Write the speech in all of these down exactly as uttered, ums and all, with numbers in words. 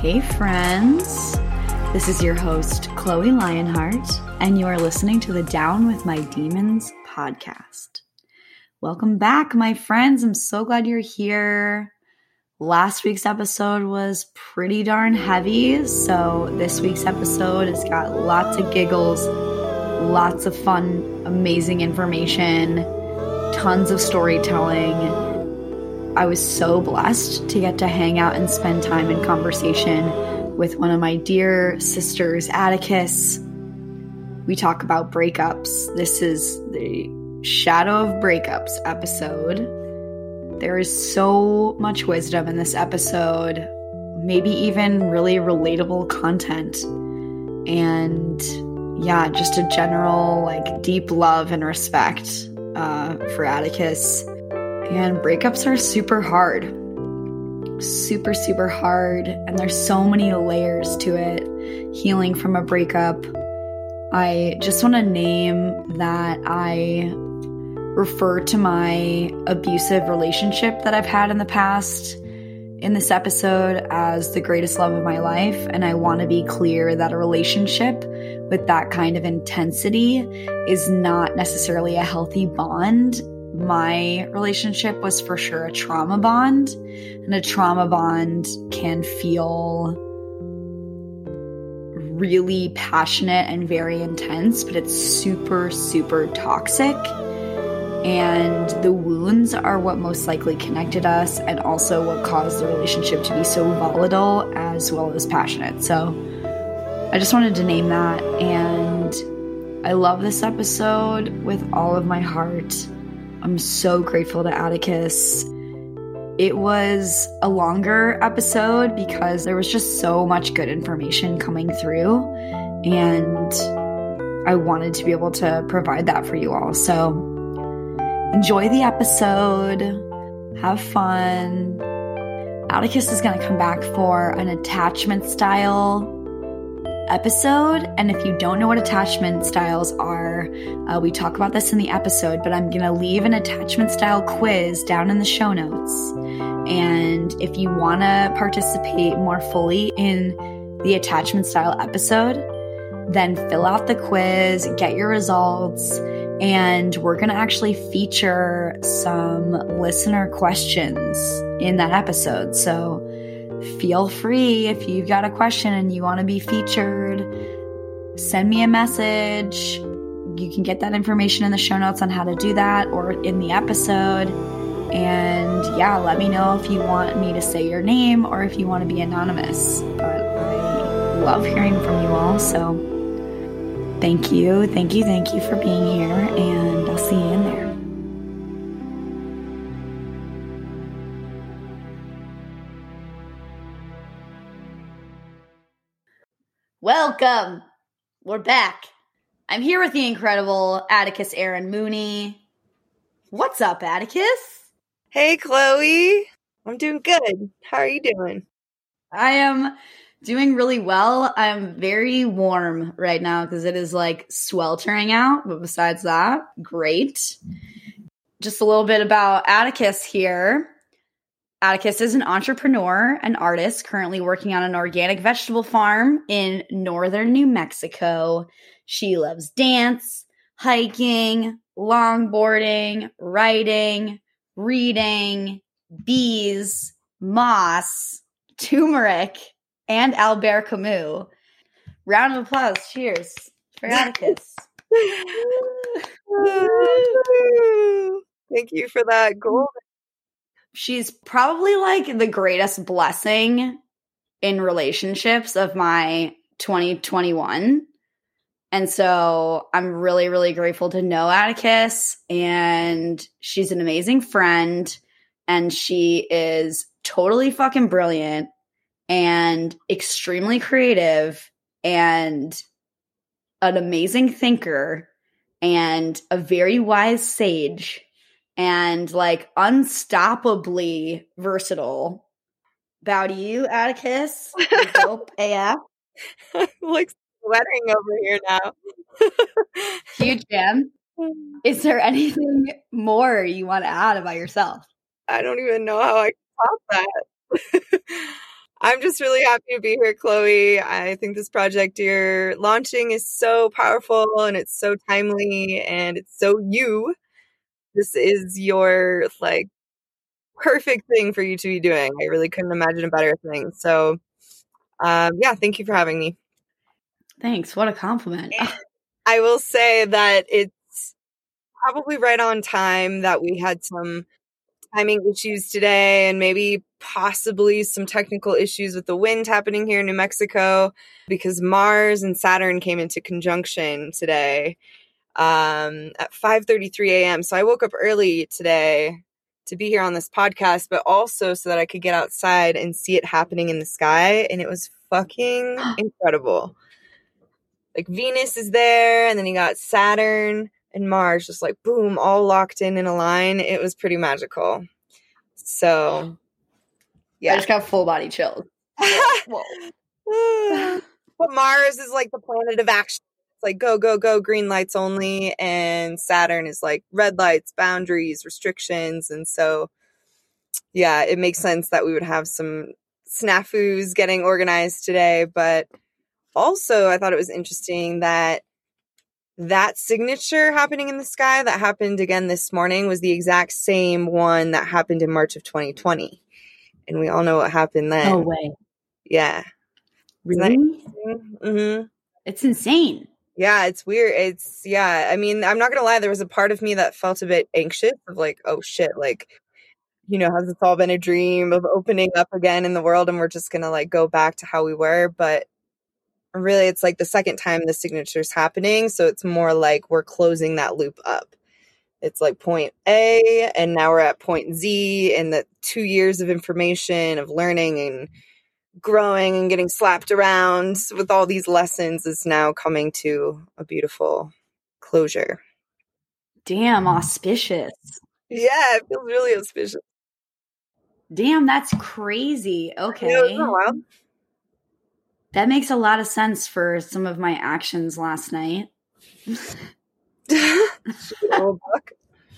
Hey friends, this is your host Chloe Lionheart, and you are listening to the Down with My Demons podcast. Welcome back, my friends. I'm so glad you're here. Last week's episode was pretty darn heavy, so this week's episode has got lots of giggles, lots of fun, amazing information, tons of storytelling. I was so blessed to get to hang out and spend time in conversation with one of my dear sisters, Atticus. We talk about breakups. This is the Shadow of Breakups episode. There is so much wisdom in this episode, maybe even really relatable content. And yeah, just a general like deep love and respect uh, for Atticus. And breakups are super hard. Super, super hard. And there's so many layers to it. Healing from a breakup. I just want to name that I refer to my abusive relationship that I've had in the past in this episode as the greatest love of my life. And I want to be clear that a relationship with that kind of intensity is not necessarily a healthy bond. My relationship was for sure a trauma bond, and a trauma bond can feel really passionate and very intense, but it's super, super toxic. And the wounds are what most likely connected us and also what caused the relationship to be so volatile as well as passionate. So I just wanted to name that. And I love this episode with all of my heart. I'm so grateful to Atticus. It was a longer episode because there was just so much good information coming through, and I wanted to be able to provide that for you all. So enjoy the episode. Have fun. Atticus is going to come back for an attachment style episode, and if you don't know what attachment styles are, uh, we talk about this in the episode, but I'm gonna leave an attachment style quiz down in the show notes, and if you want to participate more fully in the attachment style episode, then fill out the quiz, get your results, and we're gonna actually feature some listener questions in that episode. So feel free, if you've got a question and you want to be featured, send me a message. You can get that information in the show notes on how to do that or in the episode. And yeah, let me know if you want me to say your name or if you want to be anonymous. But I love hearing from you all. So thank you, thank you, thank you for being here. And I'll see you in there. Welcome. We're back. I'm here with the incredible Atticus Aaron Mooney. What's up, Atticus? Hey, Chloe. I'm doing good. How are you doing? I am doing really well. I'm very warm right now because it is like sweltering out. But besides that, great. Just a little bit about Atticus here. Atticus is an entrepreneur and artist currently working on an organic vegetable farm in northern New Mexico. She loves dance, hiking, longboarding, writing, reading, bees, moss, turmeric, and Albert Camus. Round of applause. Cheers for Atticus. Thank you for that gold. She's probably like the greatest blessing in relationships of my twenty twenty-one. And so I'm really, really grateful to know Atticus, and she's an amazing friend, and she is totally fucking brilliant and extremely creative and an amazing thinker and a very wise sage. And like unstoppably versatile. Bow to you, Atticus. Dope A F. I'm like sweating over here now. Huge fan. Is there anything more you want to add about yourself? I don't even know how I can top that. I'm just really happy to be here, Chloe. I think this project you're launching is so powerful and it's so timely and it's so you. This is your like perfect thing for you to be doing. I really couldn't imagine a better thing. So, um, yeah, thank you for having me. Thanks. What a compliment. I will say that it's probably right on time that we had some timing issues today and maybe possibly some technical issues with the wind happening here in New Mexico because Mars and Saturn came into conjunction today um, at five thirty-three a.m. So I woke up early today to be here on this podcast, but also so that I could get outside and see it happening in the sky. And it was fucking incredible. Like Venus is there, and then you got Saturn and Mars just like boom, all locked in in a line. It was pretty magical. So, yeah. I just got full body chills. Whoa. But Mars is like the planet of action. It's like go, go, go, green lights only. And Saturn is like red lights, boundaries, restrictions. And so, yeah, it makes sense that we would have some snafus getting organized today. But also, I thought it was interesting that that signature happening in the sky that happened again this morning was the exact same one that happened in March of twenty twenty. And we all know what happened then. No way. Yeah. Really? Mm-hmm. It's insane. Yeah, it's weird. It's, yeah. I mean, I'm not going to lie. There was a part of me that felt a bit anxious of like, oh shit, like, you know, has this all been a dream of opening up again in the world and we're just going to like go back to how we were? But really, it's like the second time the signature's happening. So it's more like we're closing that loop up. It's like point A, and now we're at point Z, and the two years of information, of learning and growing and getting slapped around with all these lessons is now coming to a beautiful closure. Damn, auspicious. Yeah, it feels really auspicious. Damn, that's crazy. Okay. Yeah, isn't that wild? That makes a lot of sense for some of my actions last night. Little buck.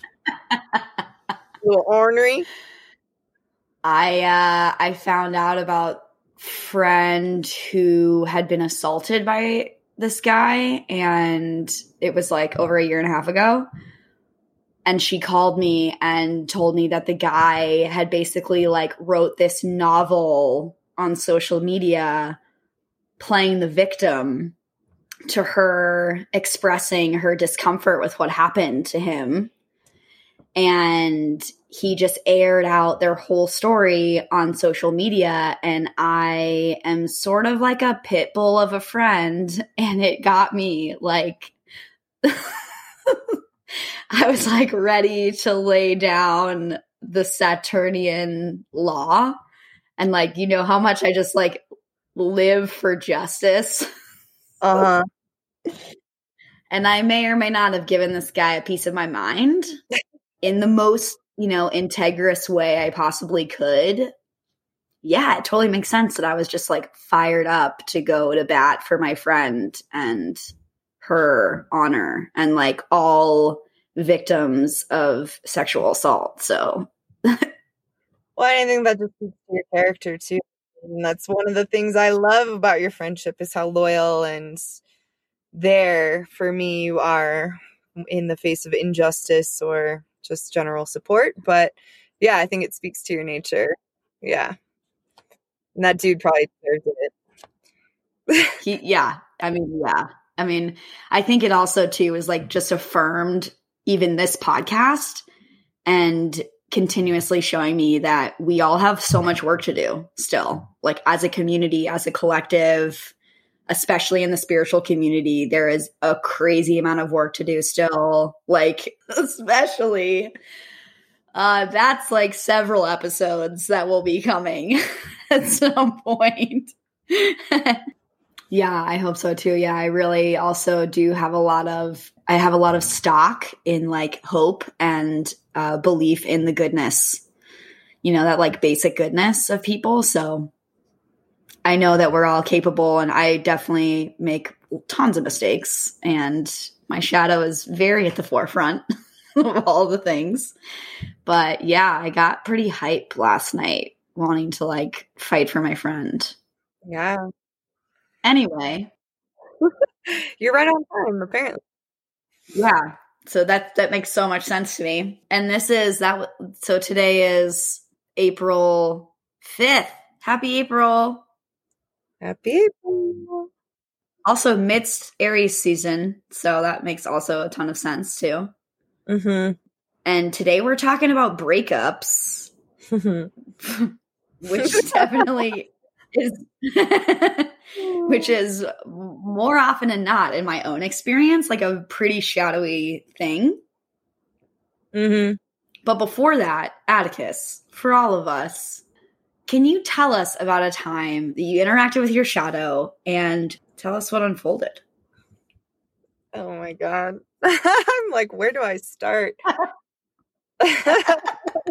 Little ornery. I uh, I found out about a friend who had been assaulted by this guy, and it was like over a year and a half ago. And she called me and told me that the guy had basically like wrote this novel on social media playing the victim to her expressing her discomfort with what happened to him. And he just aired out their whole story on social media. And I am sort of like a pit bull of a friend. And it got me like, I was like ready to lay down the Saturnian law. And like, you know how much I just like live for justice. Uh-huh. And I may or may not have given this guy a piece of my mind in the most, you know, integrous way I possibly could. Yeah, it totally makes sense that I was just like fired up to go to bat for my friend and her honor and like all victims of sexual assault. So, well, I think that just speaks to your character too. And that's one of the things I love about your friendship is how loyal and there for me you are in the face of injustice or just general support. But yeah, I think it speaks to your nature. Yeah. And that dude probably deserves it. he, yeah. I mean, yeah. I mean, I think it also too is like just affirmed even this podcast and continuously showing me that we all have so much work to do still, like as a community, as a collective, especially in the spiritual community, there is a crazy amount of work to do still, like especially uh, that's like several episodes that will be coming at some point. Yeah, I hope so too. Yeah, I really also do have a lot of, I have a lot of stock in like hope and uh, belief in the goodness, you know, that like basic goodness of people. So I know that we're all capable and I definitely make tons of mistakes and my shadow is very at the forefront of all the things. But yeah, I got pretty hype last night wanting to like fight for my friend. Yeah. Anyway. You're right on time, apparently. Yeah. So that that makes so much sense to me. And this is that so today is April fifth. Happy April. Happy April. Also midst Aries season, so that makes also a ton of sense too. Mm-hmm. And today we're talking about breakups, which definitely is, which is more often than not, in my own experience, like a pretty shadowy thing. Mm-hmm. But before that, Atticus, for all of us, can you tell us about a time that you interacted with your shadow and tell us what unfolded? Oh my God. I'm like, where do I start? I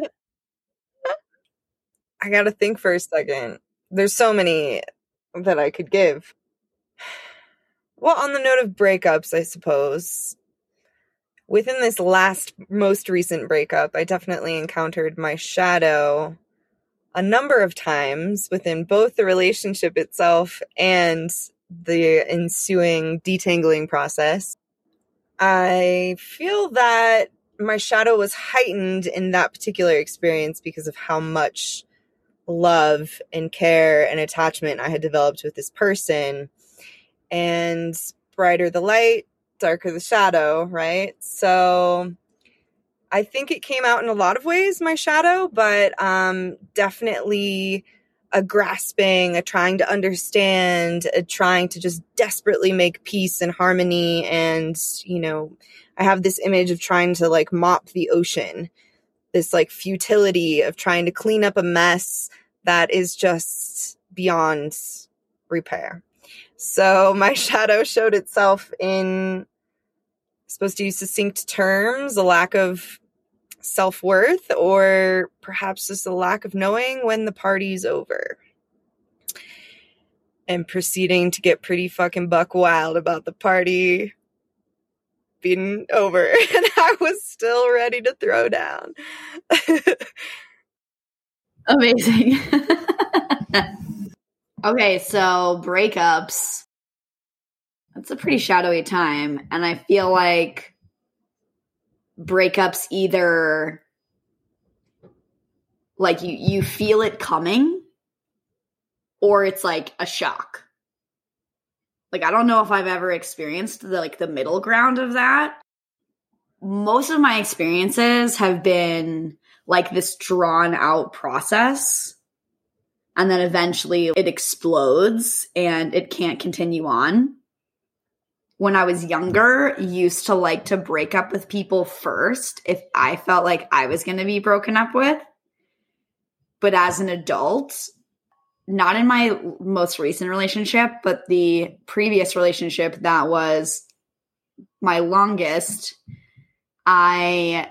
got to think for a second. There's so many that I could give. Well, on the note of breakups, I suppose, within this last, most recent breakup, I definitely encountered my shadow a number of times within both the relationship itself and the ensuing detangling process. I feel that my shadow was heightened in that particular experience because of how much love and care and attachment I had developed with this person. And brighter the light, darker the shadow, right? So I think it came out in a lot of ways, my shadow, but um, definitely a grasping, a trying to understand, a trying to just desperately make peace and harmony. And, you know, I have this image of trying to like mop the ocean, this like futility of trying to clean up a mess that is just beyond repair. So my shadow showed itself in, supposed to use succinct terms, a lack of self-worth, or perhaps just a lack of knowing when the party's over. And proceeding to get pretty fucking buck wild about the party being over. And I was still ready to throw down. Amazing. Okay, so breakups. That's a pretty shadowy time. And I feel like breakups either like you, you feel it coming or it's like a shock. Like, I don't know if I've ever experienced the like the middle ground of that. Most of my experiences have been like this drawn out process. And then eventually it explodes and it can't continue on. When I was younger, used to like to break up with people first if I felt like I was going to be broken up with. But as an adult, not in my most recent relationship, but the previous relationship that was my longest, I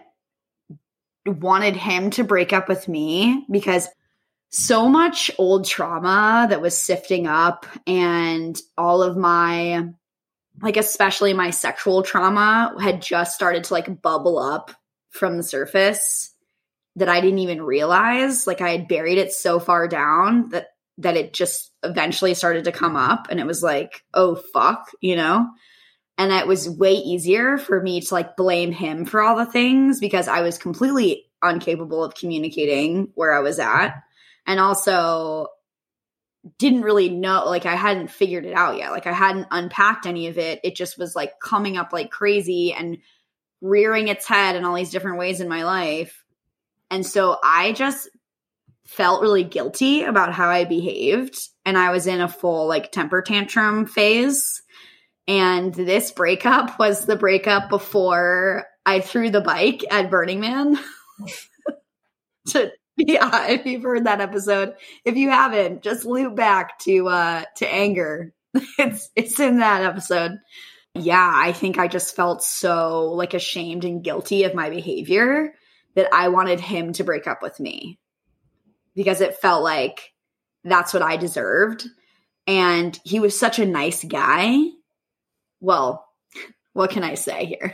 wanted him to break up with me because so much old trauma that was sifting up and all of my, like especially my sexual trauma had just started to like bubble up from the surface that I didn't even realize. Like I had buried it so far down that that it just eventually started to come up and it was like, oh fuck, you know? And it was way easier for me to like blame him for all the things because I was completely incapable of communicating where I was at. And also didn't really know, like I hadn't figured it out yet. Like I hadn't unpacked any of it. It just was like coming up like crazy and rearing its head in all these different ways in my life. And so I just felt really guilty about how I behaved. And I was in a full like temper tantrum phase. And this breakup was the breakup before I threw the bike at Burning Man. to, yeah, if you've heard that episode. If you haven't, just loop back to uh, to anger. It's it's in that episode. Yeah, I think I just felt so like ashamed and guilty of my behavior that I wanted him to break up with me because it felt like that's what I deserved. And he was such a nice guy. Well, what can I say here?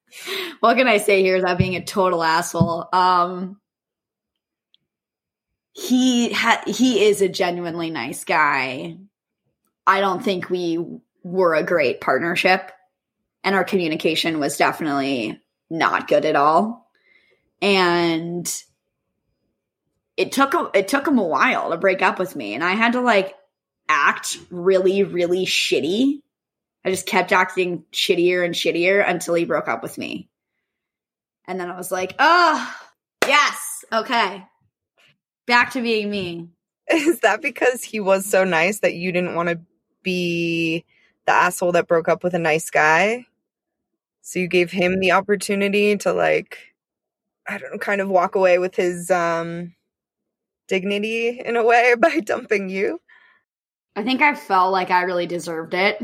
What can I say here without being a total asshole? Um, he ha- he is a genuinely nice guy. I don't think we were a great partnership, and our communication was definitely not good at all. And it took a, it took him a while to break up with me, and I had to like act really, really shitty. I just kept acting shittier and shittier until he broke up with me. And then I was like, oh, yes, okay. Back to being me. Is that because he was so nice that you didn't want to be the asshole that broke up with a nice guy? So you gave him the opportunity to, like, I don't know, kind of walk away with his um, dignity in a way by dumping you? I think I felt like I really deserved it.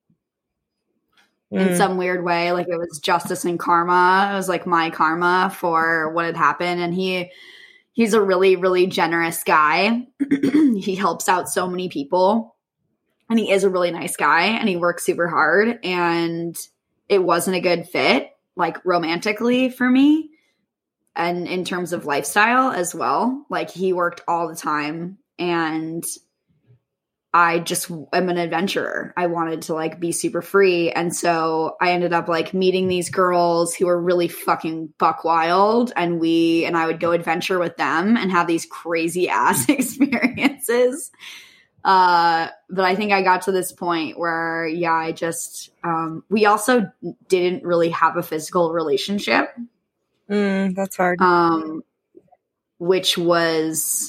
In some weird way, like it was justice and karma. It was like my karma for what had happened. And he he's a really, really generous guy. He helps out so many people. And he is a really nice guy. And he works super hard. And it wasn't a good fit, like romantically for me. And in terms of lifestyle as well. Like he worked all the time. And I just am an adventurer. I wanted to like be super free. And so I ended up like meeting these girls who were really fucking buck wild. And we, and I would go adventure with them and have these crazy ass experiences. Uh, but I think I got to this point where, yeah, I just, um, we also didn't really have a physical relationship. Mm, that's hard. Um, which was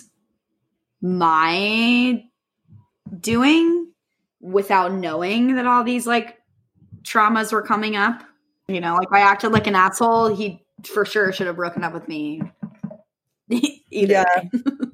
my doing without knowing that all these like traumas were coming up. You know, like I acted like an asshole. He for sure should have broken up with me. Either yeah. way.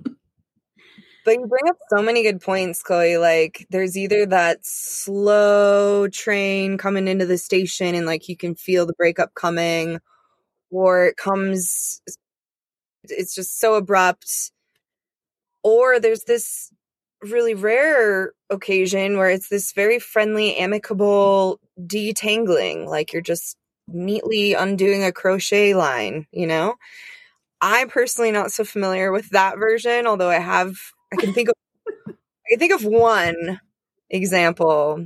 But you bring up so many good points, Chloe. Like there's either that slow train coming into the station and like you can feel the breakup coming, or it comes, it's just so abrupt. Or there's this really rare occasion where it's this very friendly, amicable detangling, like you're just neatly undoing a crochet line, you know? I'm personally not so familiar with that version, although I have, I can think of, I can think of one example.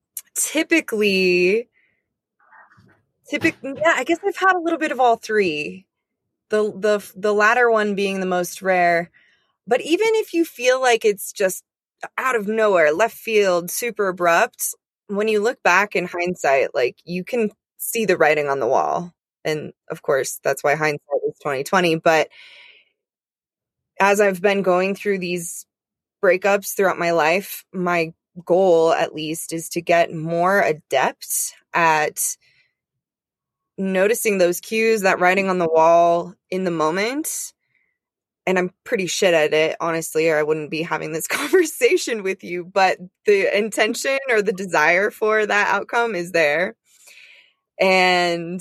Typically, typically, yeah, I guess I've had a little bit of all three. The, the, the latter one being the most rare. But even if you feel like it's just out of nowhere, left field, super abrupt, when you look back in hindsight, like you can see the writing on the wall. And of course, that's why hindsight is twenty twenty. But as I've been going through these breakups throughout my life, my goal at least is to get more adept at noticing those cues, that writing on the wall in the moment. And I'm pretty shit at it, honestly, or I wouldn't be having this conversation with you. But the intention or the desire for that outcome is there. And,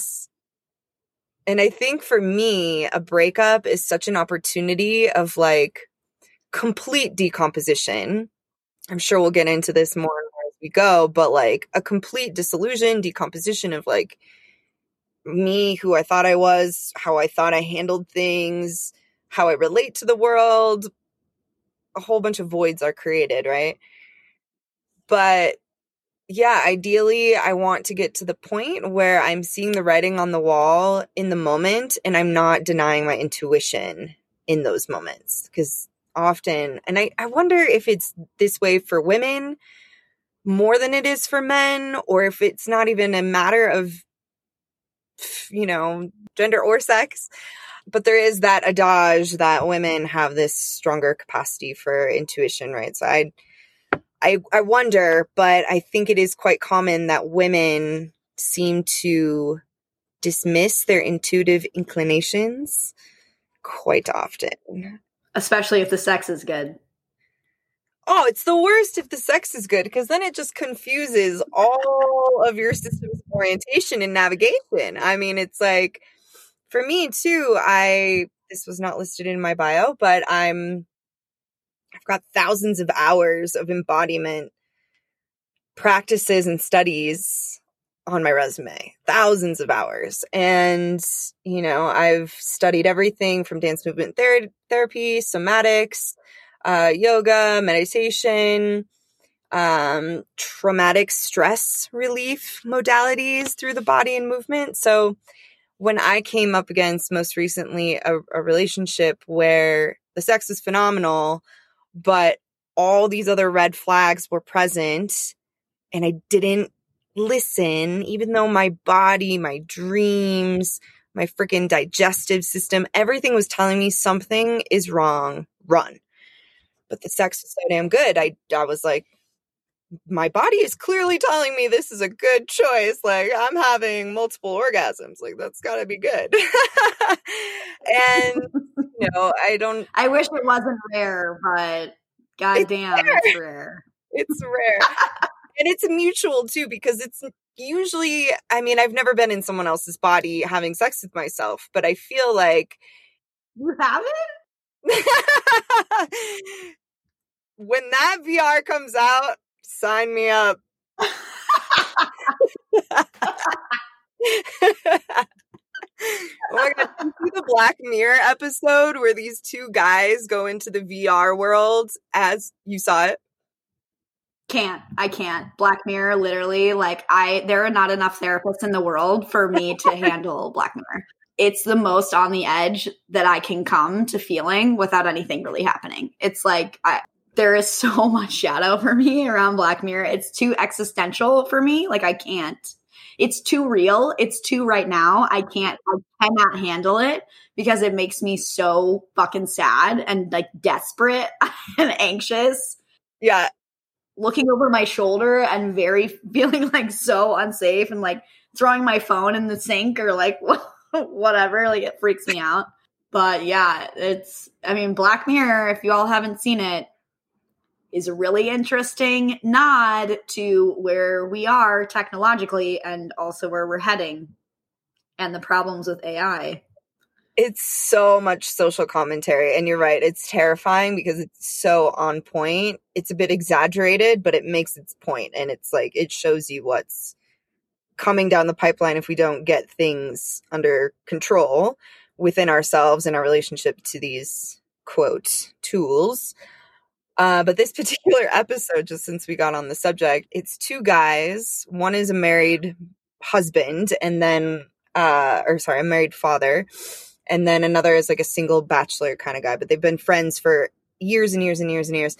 and I think for me, a breakup is such an opportunity of like complete decomposition. I'm sure we'll get into this more and more as we go, but like a complete dissolution, decomposition of like me, who I thought I was, how I thought I handled things, how I relate to the world. A whole bunch of voids are created, right? But yeah, ideally, I want to get to the point where I'm seeing the writing on the wall in the moment and I'm not denying my intuition in those moments. Because often, and I, I wonder if it's this way for women more than it is for men, or if it's not even a matter of, you know, gender or sex. But there is that adage that women have this stronger capacity for intuition, right? So I, I, I wonder, but I think it is quite common that women seem to dismiss their intuitive inclinations quite often. Especially if the sex is good. Oh, it's the worst if the sex is good, because then it just confuses all of your system's orientation and navigation. I mean, it's like, for me too, I, this was not listed in my bio, but I'm, I've got thousands of hours of embodiment practices and studies on my resume, thousands of hours. And, you know, I've studied everything from dance movement ther- therapy, somatics, uh, yoga, meditation, um, traumatic stress relief modalities through the body and movement. So when I came up against most recently a, a relationship where the sex was phenomenal, but all these other red flags were present and I didn't listen, even though my body, my dreams, my freaking digestive system, everything was telling me something is wrong, run. But the sex was so damn good. I, I was like, my body is clearly telling me this is a good choice. Like, I'm having multiple orgasms. Like, that's gotta be good. And, you know, I don't. I wish it wasn't rare, but goddamn, it's, it's rare. It's rare. And it's mutual too, because it's usually, I mean, I've never been in someone else's body having sex with myself, but I feel like. You haven't? When that V R comes out, sign me up. Oh my god, did you see the Black Mirror episode where these two guys go into the V R world? As you saw it? Can't. I can't. Black Mirror, literally, like, I, there are not enough therapists in the world for me to handle Black Mirror. It's the most on the edge that I can come to feeling without anything really happening. It's like, I, there is so much shadow for me around Black Mirror. It's too existential for me. Like, I can't. It's too real. It's too right now. I can't, I cannot handle it because it makes me so fucking sad and like desperate and anxious. Yeah. Looking over my shoulder and very feeling like so unsafe and like throwing my phone in the sink or like whatever. Like, it freaks me out. But yeah, it's, I mean, Black Mirror, if you all haven't seen it, is a really interesting nod to where we are technologically and also where we're heading and the problems with A I. It's so much social commentary, and you're right. It's terrifying because it's so on point. It's a bit exaggerated, but it makes its point, and it's like it shows you what's coming down the pipeline if we don't get things under control within ourselves and our relationship to these, quote, tools. Uh, but this particular episode, just since we got on the subject, it's two guys. One is a married husband, and then, uh, or sorry, a married father. And then another is like a single bachelor kind of guy, but they've been friends for years and years and years and years.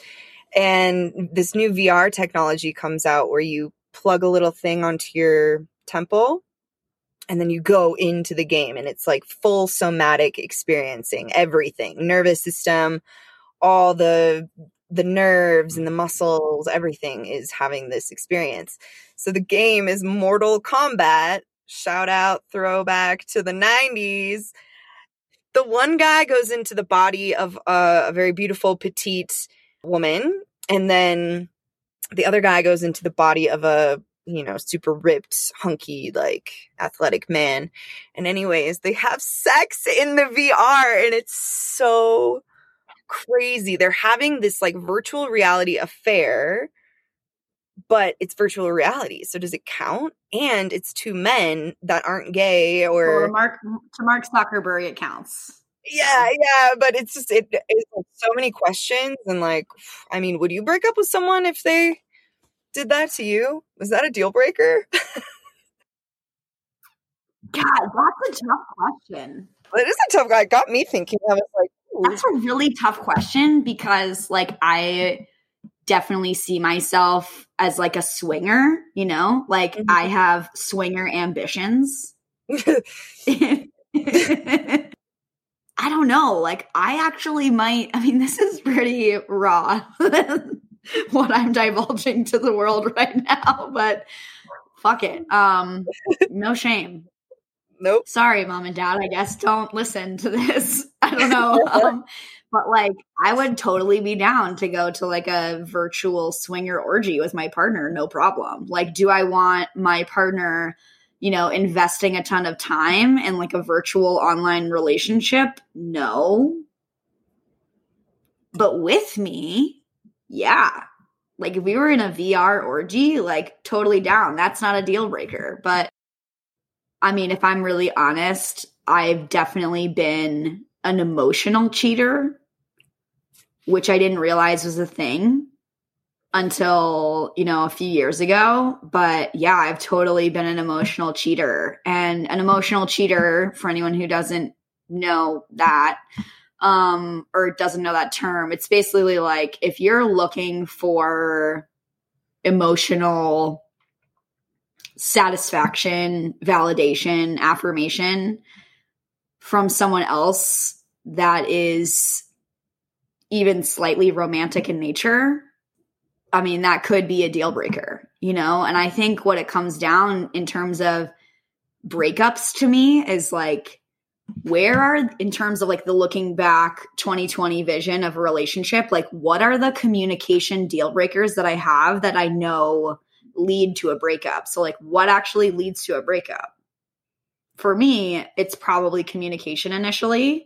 And this new V R technology comes out where you plug a little thing onto your temple and then you go into the game, and it's like full somatic experiencing everything, nervous system, all the, the nerves and the muscles, everything is having this experience. So the game is Mortal Kombat. Shout out, throwback to the nineties. The one guy goes into the body of a, a very beautiful petite woman, and then the other guy goes into the body of a, you know, super ripped, hunky, like athletic man. And anyways, they have sex in the V R, and it's so crazy. They're having this like virtual reality affair, but it's virtual reality. So does it count? And it's two men that aren't gay or well, to Mark to Mark Zuckerberg, it counts. Yeah, yeah, but it's just it, it's like so many questions, and like, I mean, would you break up with someone if they did that to you? Was that a deal breaker? God, that's a tough question. It is a tough guy. It got me thinking. I was like, ooh. That's a really tough question because, like, I definitely see myself as like a swinger, you know, like mm-hmm. I have swinger ambitions. I don't know. Like, I actually might, I mean, this is pretty raw what I'm divulging to the world right now, but fuck it. Um, no shame. Nope. Sorry, mom and dad, I guess don't listen to this. I don't know. Um, but like, I would totally be down to go to like a virtual swinger orgy with my partner. No problem. Like, do I want my partner, you know, investing a ton of time in like a virtual online relationship? No. But with me, yeah. Like if we were in a V R orgy, like totally down. That's not a deal breaker. But I mean, if I'm really honest, I've definitely been an emotional cheater, which I didn't realize was a thing until, you know, a few years ago. But yeah, I've totally been an emotional cheater. And an emotional cheater, for anyone who doesn't know that, um, or doesn't know that term, it's basically like if you're looking for emotional satisfaction, validation, affirmation from someone else that is even slightly romantic in nature, I mean, that could be a deal breaker, you know? And I think what it comes down in terms of breakups to me is like, where are, in terms of like the looking back twenty twenty vision of a relationship, like what are the communication deal breakers that I have that I know lead to a breakup? So like what actually leads to a breakup? For me, it's probably communication initially.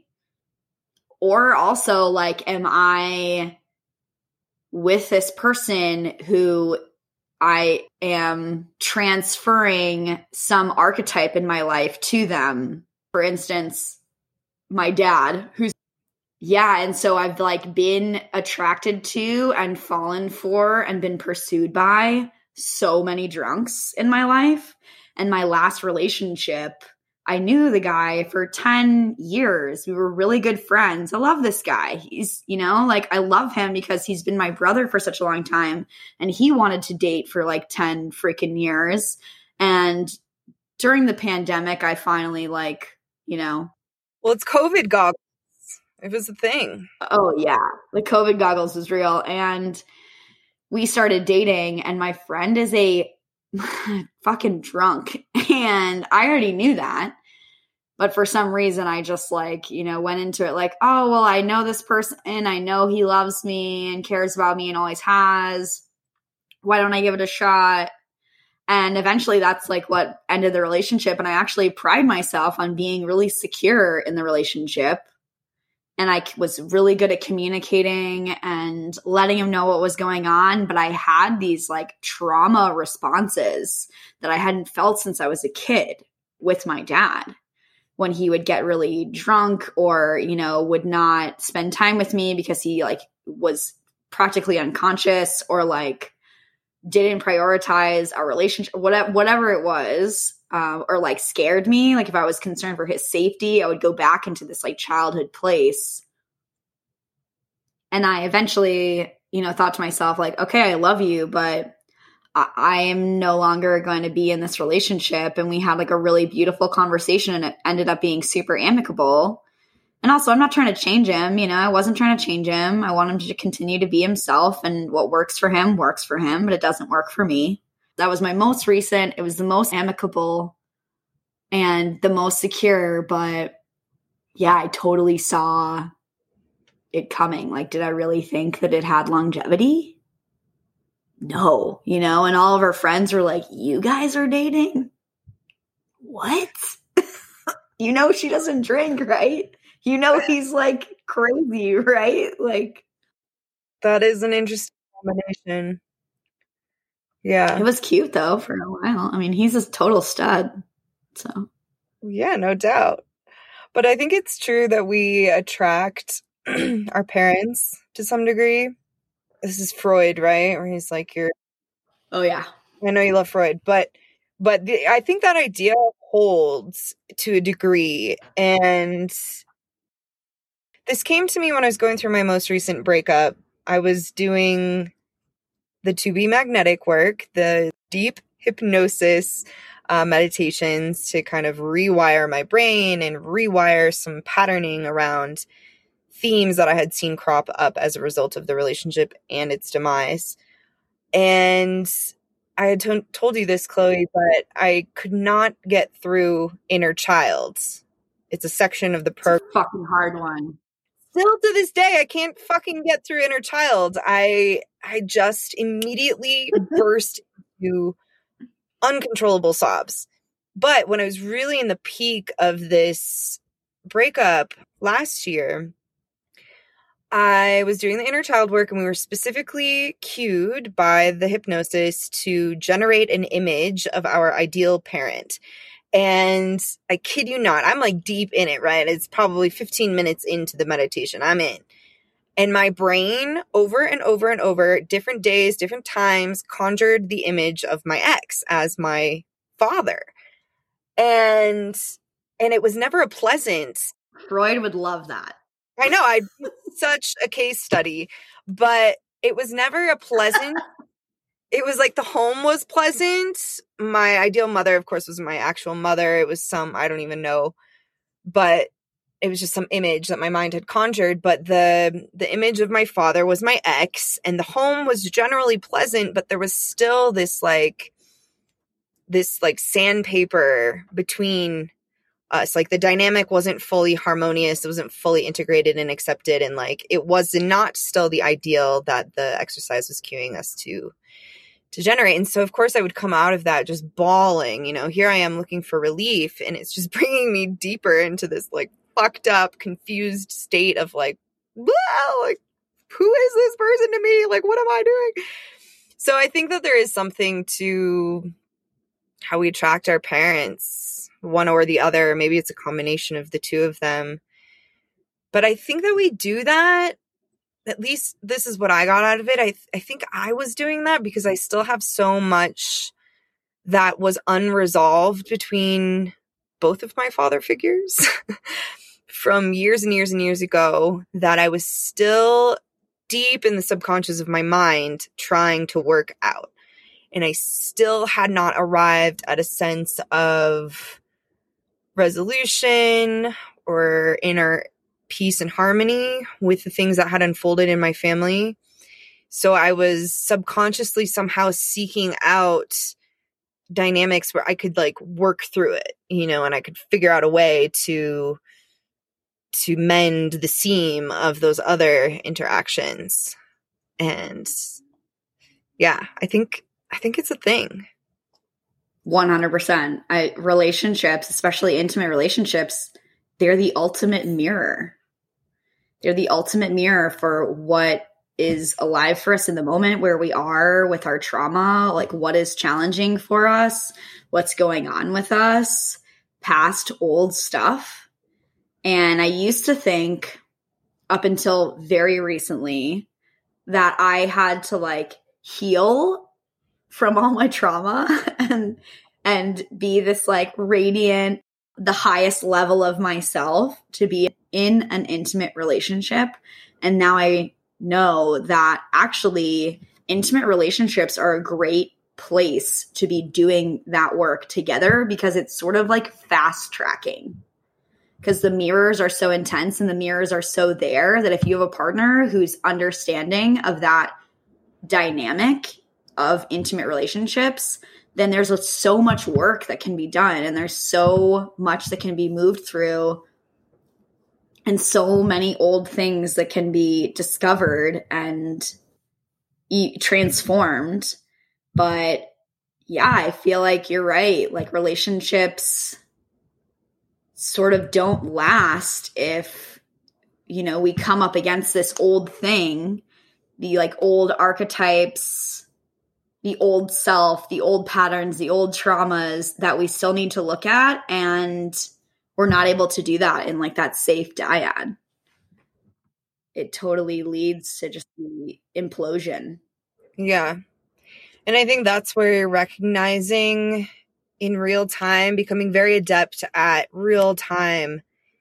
Or also like, am I with this person who I am transferring some archetype in my life to them? For instance, my dad, who's, yeah. And so I've like been attracted to and fallen for and been pursued by so many drunks in my life. And my last relationship, I knew the guy for ten years. We were really good friends. I love this guy. He's, you know, like I love him because he's been my brother for such a long time. And he wanted to date for like ten freaking years. And during the pandemic, I finally like, you know. Well, it's COVID goggles. It was a thing. Oh, yeah. The COVID goggles was real. And we started dating, and my friend is a fucking drunk. And I already knew that. But for some reason, I just like, you know, went into it like, oh, well, I know this person and I know he loves me and cares about me and always has. Why don't I give it a shot? And eventually that's like what ended the relationship. And I actually pride myself on being really secure in the relationship. And I was really good at communicating and letting him know what was going on. But I had these like trauma responses that I hadn't felt since I was a kid with my dad, when he would get really drunk or, you know, would not spend time with me because he like was practically unconscious or like didn't prioritize our relationship, whatever, whatever it was, um, or like scared me. Like if I was concerned for his safety, I would go back into this like childhood place. And I eventually, you know, thought to myself like, okay, I love you, but I, I am no longer going to be in this relationship. And we had like a really beautiful conversation and it ended up being super amicable. And also, I'm not trying to change him. You know, I wasn't trying to change him. I want him to continue to be himself, and what works for him works for him, but it doesn't work for me. That was my most recent. It was the most amicable and the most secure. But yeah, I totally saw it coming. Like, did I really think that it had longevity? No, you know, and all of our friends were like, you guys are dating? What? You know, she doesn't drink, right? You know, he's like crazy, right? Like, that is an interesting combination. Yeah. It was cute though for a while. I mean, he's a total stud. So, yeah, no doubt. But I think it's true that we attract our parents to some degree. This is Freud, right? Where he's like, you're. Oh, yeah. I know you love Freud, but but the, I think that idea holds to a degree. And this came to me when I was going through my most recent breakup. I was doing the To Be Magnetic work, the deep hypnosis uh, meditations to kind of rewire my brain and rewire some patterning around themes that I had seen crop up as a result of the relationship and its demise. And I had to- told you this, Chloe, but I could not get through Inner Child. It's a section of the program. It's a fucking hard one. Still to this day, I can't fucking get through Inner Child. I I just immediately burst into uncontrollable sobs. But when I was really in the peak of this breakup last year, I was doing the inner child work, and we were specifically cued by the hypnosis to generate an image of our ideal parent. And I kid you not, I'm like deep in it, right? It's probably fifteen minutes into the meditation. I'm in. And my brain over and over and over, different days, different times, conjured the image of my ex as my father. And and it was never a pleasant. Freud would love that. I know, I did such a case study, but it was never a pleasant. It was like the home was pleasant. My ideal mother, of course, was my actual mother. It was some, I don't even know, but it was just some image that my mind had conjured. But the the image of my father was my ex, and the home was generally pleasant, but there was still this like, this like sandpaper between us. Like the dynamic wasn't fully harmonious. It wasn't fully integrated and accepted. And like, it was not still the ideal that the exercise was cueing us to to generate. And so, of course, I would come out of that just bawling, you know, here I am looking for relief, and it's just bringing me deeper into this like fucked up, confused state of like, well, like, who is this person to me? Like, what am I doing? So I think that there is something to how we attract our parents, one or the other. Maybe it's a combination of the two of them. But I think that we do that. At least this is what I got out of it. I th- I think I was doing that because I still have so much that was unresolved between both of my father figures from years and years and years ago, that I was still deep in the subconscious of my mind trying to work out. And I still had not arrived at a sense of resolution or inner peace and harmony with the things that had unfolded in my family. So I was subconsciously somehow seeking out dynamics where I could like work through it, you know, and I could figure out a way to to mend the seam of those other interactions. And yeah, I think I think it's a thing. one hundred percent. I, relationships, especially intimate relationships, they're the ultimate mirror. They're the ultimate mirror for what is alive for us in the moment, where we are with our trauma, like what is challenging for us, what's going on with us, past old stuff. And I used to think up until very recently that I had to like heal from all my trauma and and be this like radiant, the highest level of myself to be in an intimate relationship. And now I know that actually intimate relationships are a great place to be doing that work together, because it's sort of like fast tracking, because the mirrors are so intense and the mirrors are so there that if you have a partner who's understanding of that dynamic of intimate relationships, then there's so much work that can be done, and there's so much that can be moved through, and so many old things that can be discovered and e- transformed. But yeah, I feel like you're right. Like relationships sort of don't last if, you know, we come up against this old thing, the like old archetypes, the old self, the old patterns, the old traumas that we still need to look at, and we're not able to do that in like that safe dyad. It totally leads to just the implosion. Yeah. And I think that's where you're recognizing in real time, becoming very adept at real time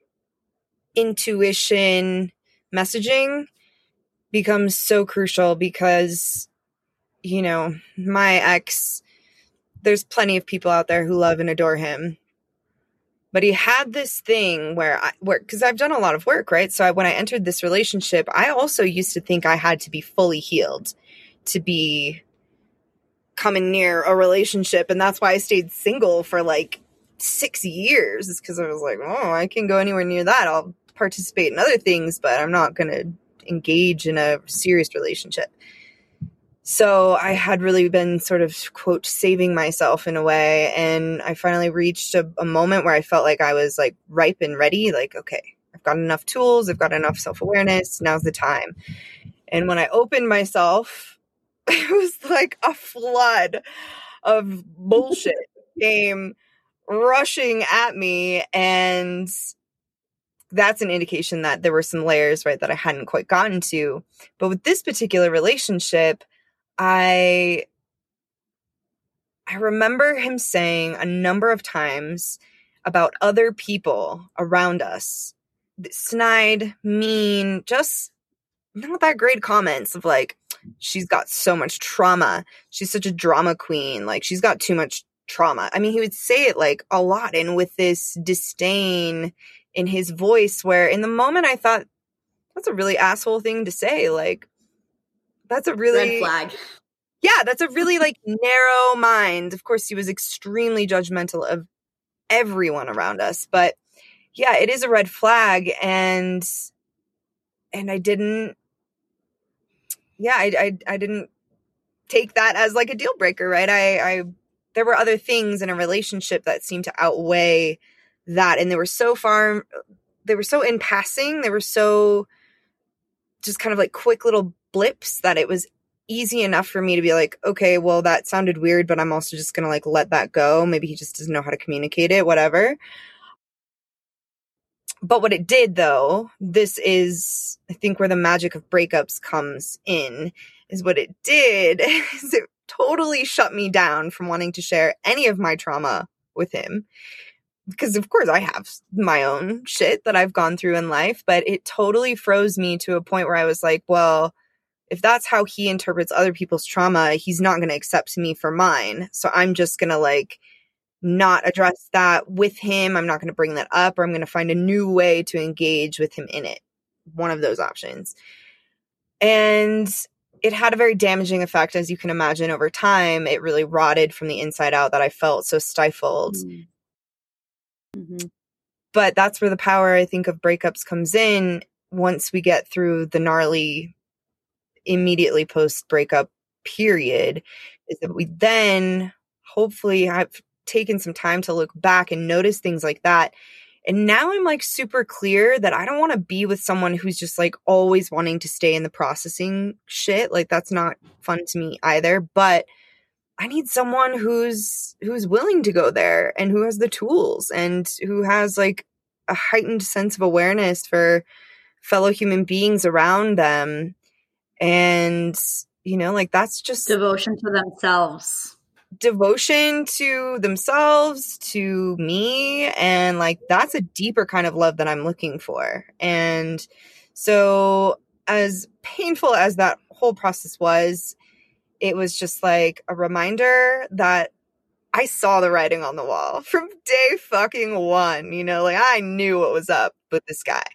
intuition messaging becomes so crucial, because, you know, my ex, there's plenty of people out there who love and adore him. But he had this thing where I work, because I've done a lot of work, right? So I, when I entered this relationship, I also used to think I had to be fully healed to be coming near a relationship. And that's why I stayed single for like six years. It's because I was like, oh, I can go anywhere near that. I'll participate in other things, but I'm not going to engage in a serious relationship. So I had really been sort of, quote, saving myself in a way. And I finally reached a, a moment where I felt like I was like ripe and ready. Like, okay, I've got enough tools. I've got enough self-awareness. Now's the time. And when I opened myself, it was like a flood of bullshit came rushing at me. And that's an indication that there were some layers, right, that I hadn't quite gotten to. But with this particular relationship, I I remember him saying a number of times about other people around us, snide, mean, just not that great comments of like, she's got so much trauma. She's such a drama queen. Like, she's got too much trauma. I mean, he would say it like a lot, and with this disdain in his voice, where in the moment I thought, that's a really asshole thing to say. Like, that's a really... Red flag. Yeah, that's a really like narrow mind. Of course, he was extremely judgmental of everyone around us, but yeah, it is a red flag. And, and I didn't, yeah, I, I, I didn't take that as like a deal breaker, right? I, I, there were other things in a relationship that seemed to outweigh that. And they were so far, they were so in passing. They were so just kind of like quick little blips that it was easy enough for me to be like, okay, well, that sounded weird, but I'm also just going to like let that go. Maybe he just doesn't know how to communicate it, whatever. But what it did, though, this is, I think, where the magic of breakups comes in, is what it did is it totally shut me down from wanting to share any of my trauma with him. Because, of course, I have my own shit that I've gone through in life, but it totally froze me to a point where I was like, well, if that's how he interprets other people's trauma, he's not going to accept me for mine. So I'm just going to like not address that with him. I'm not going to bring that up, or I'm going to find a new way to engage with him in it. One of those options. And it had a very damaging effect, as you can imagine. Over time, it really rotted from the inside out, that I felt so stifled. Mm-hmm. But that's where the power, I think, of breakups comes in. Once we get through the gnarly immediately post breakup period, is that we then hopefully have taken some time to look back and notice things like that. And now I'm like super clear that I don't want to be with someone who's just like always wanting to stay in the processing shit. Like, that's not fun to me either. But I need someone who's who's willing to go there, and who has the tools, and who has like a heightened sense of awareness for fellow human beings around them. And, you know, like, that's just devotion to themselves. Devotion to themselves, to me. And like, that's a deeper kind of love that I'm looking for. And so, as painful as that whole process was, it was just like a reminder that I saw the writing on the wall from day fucking one. You know, like, I knew what was up with this guy.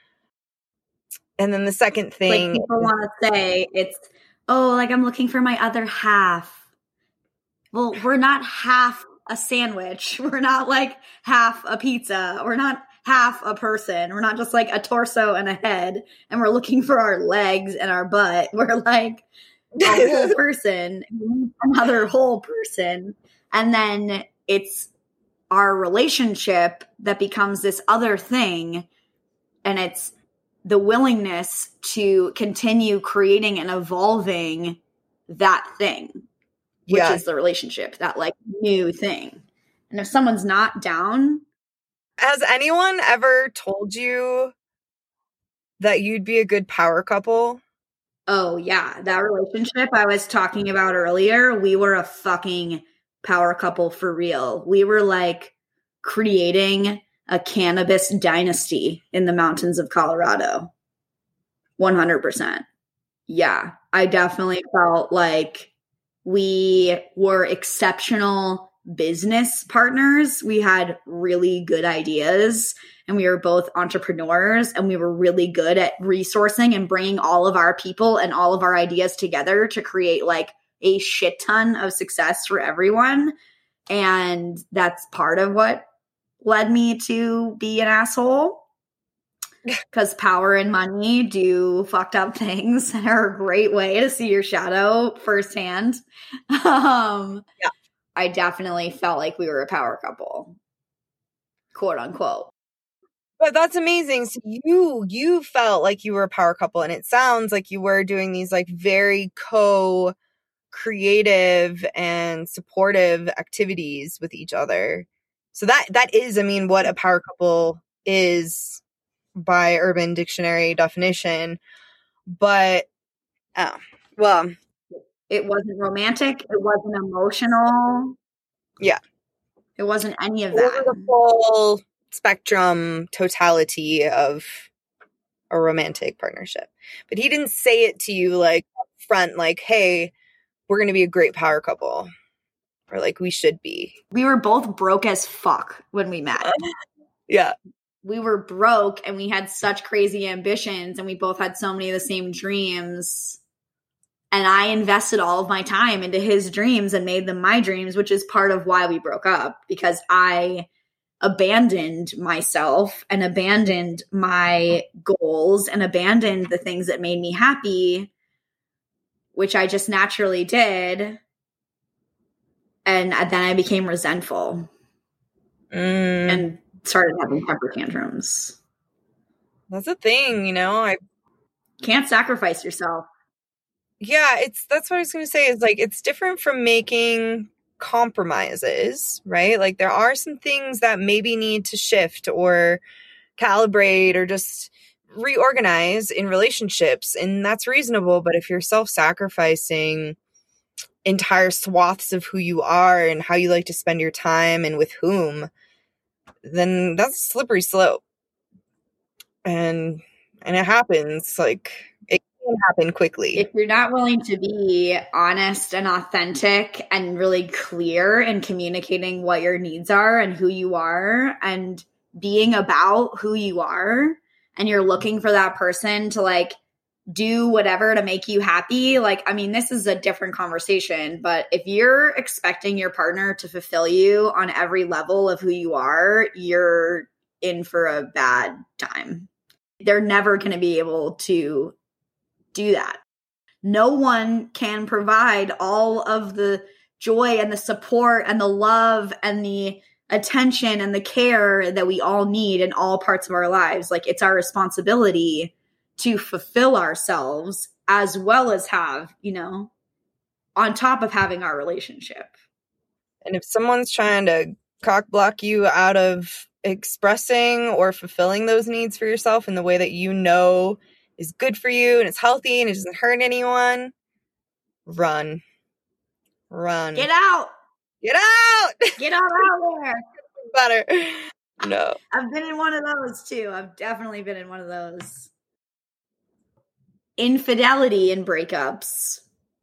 And then the second thing, like, people want to say it's, oh, like, I'm looking for my other half. Well, we're not half a sandwich. We're not like half a pizza. We're not half a person. We're not just like a torso and a head, and we're looking for our legs and our butt. We're like a whole person, another whole person. And then it's our relationship that becomes this other thing. And it's the willingness to continue creating and evolving that thing, which yeah. is the relationship, that like new thing. And if someone's not down. Has anyone ever told you that you'd be a good power couple? Oh yeah. That relationship I was talking about earlier, we were a fucking power couple for real. We were like creating a cannabis dynasty in the mountains of Colorado. one hundred percent. Yeah. I definitely felt like we were exceptional business partners. We had really good ideas, and we were both entrepreneurs, and we were really good at resourcing and bringing all of our people and all of our ideas together to create like a shit ton of success for everyone. And that's part of what led me to be an asshole, because power and money do fucked up things and are a great way to see your shadow firsthand. Um, yeah. I definitely felt like we were a power couple, quote unquote. But that's amazing. So you you felt like you were a power couple, and it sounds like you were doing these like very co creative and supportive activities with each other. So that that is, I mean, what a power couple is by Urban Dictionary definition. But oh, well, it wasn't romantic, it wasn't emotional. Yeah. It wasn't any of Over that. the full spectrum totality of a romantic partnership. But he didn't say it to you like up front, like, hey, we're going to be a great power couple. Or like, we should be. We were both broke as fuck when we met. Yeah. We were broke and we had such crazy ambitions and we both had so many of the same dreams. And I invested all of my time into his dreams and made them my dreams, which is part of why we broke up, because I abandoned myself and abandoned my goals and abandoned the things that made me happy, which I just naturally did. And then I became resentful mm. and started having temper tantrums. That's a thing, you know, I can't sacrifice yourself. Yeah, it's that's what I was going to say is like, it's different from making compromises, right? Like there are some things that maybe need to shift or calibrate or just reorganize in relationships. And that's reasonable. But if you're self-sacrificing entire swaths of who you are and how you like to spend your time and with whom, then that's a slippery slope. And, and it happens like it can happen quickly. If you're not willing to be honest and authentic and really clear in communicating what your needs are and who you are and being about who you are, and you're looking for that person to like do whatever to make you happy, like, I mean, this is a different conversation, but if you're expecting your partner to fulfill you on every level of who you are, you're in for a bad time. They're never going to be able to do that. No one can provide all of the joy and the support and the love and the attention and the care that we all need in all parts of our lives. Like, it's our responsibility to fulfill ourselves as well as have, you know, on top of having our relationship. And if someone's trying to cock block you out of expressing or fulfilling those needs for yourself in the way that you know is good for you and it's healthy and it doesn't hurt anyone, run. Run. Get out. Get out. Get out out there. Better. No. I've been in one of those too. I've definitely been in one of those. Infidelity in breakups.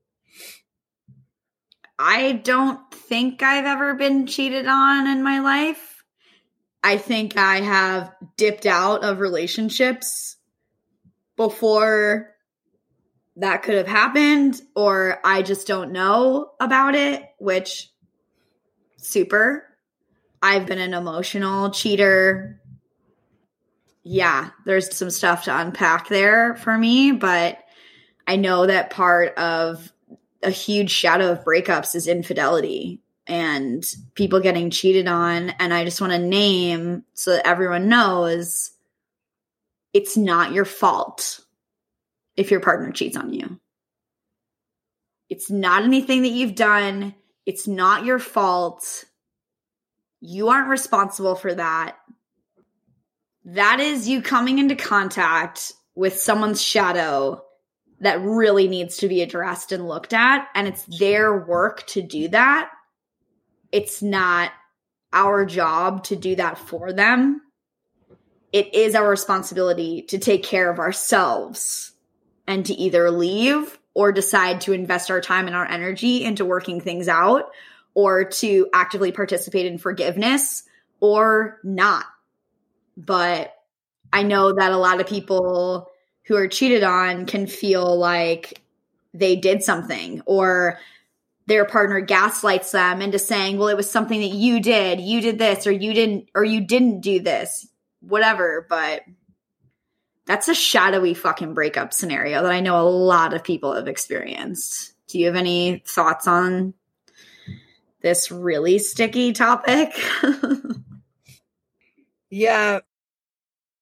I don't think I've ever been cheated on in my life. I think I have dipped out of relationships before that could have happened, or I just don't know about it, which super. I've been an emotional cheater. Yeah, there's some stuff to unpack there for me, but I know that part of a huge shadow of breakups is infidelity and people getting cheated on. And I just want to name so that everyone knows it's not your fault if your partner cheats on you. It's not anything that you've done. It's not your fault. You aren't responsible for that. That is you coming into contact with someone's shadow that really needs to be addressed and looked at. And it's their work to do that. It's not our job to do that for them. It is our responsibility to take care of ourselves and to either leave or decide to invest our time and our energy into working things out, or to actively participate in forgiveness or not. But I know that a lot of people who are cheated on can feel like they did something, or their partner gaslights them into saying, well, it was something that you did. You did this, or you didn't, or you didn't do this, whatever. But that's a shadowy fucking breakup scenario that I know a lot of people have experienced. Do you have any thoughts on this really sticky topic? Yeah.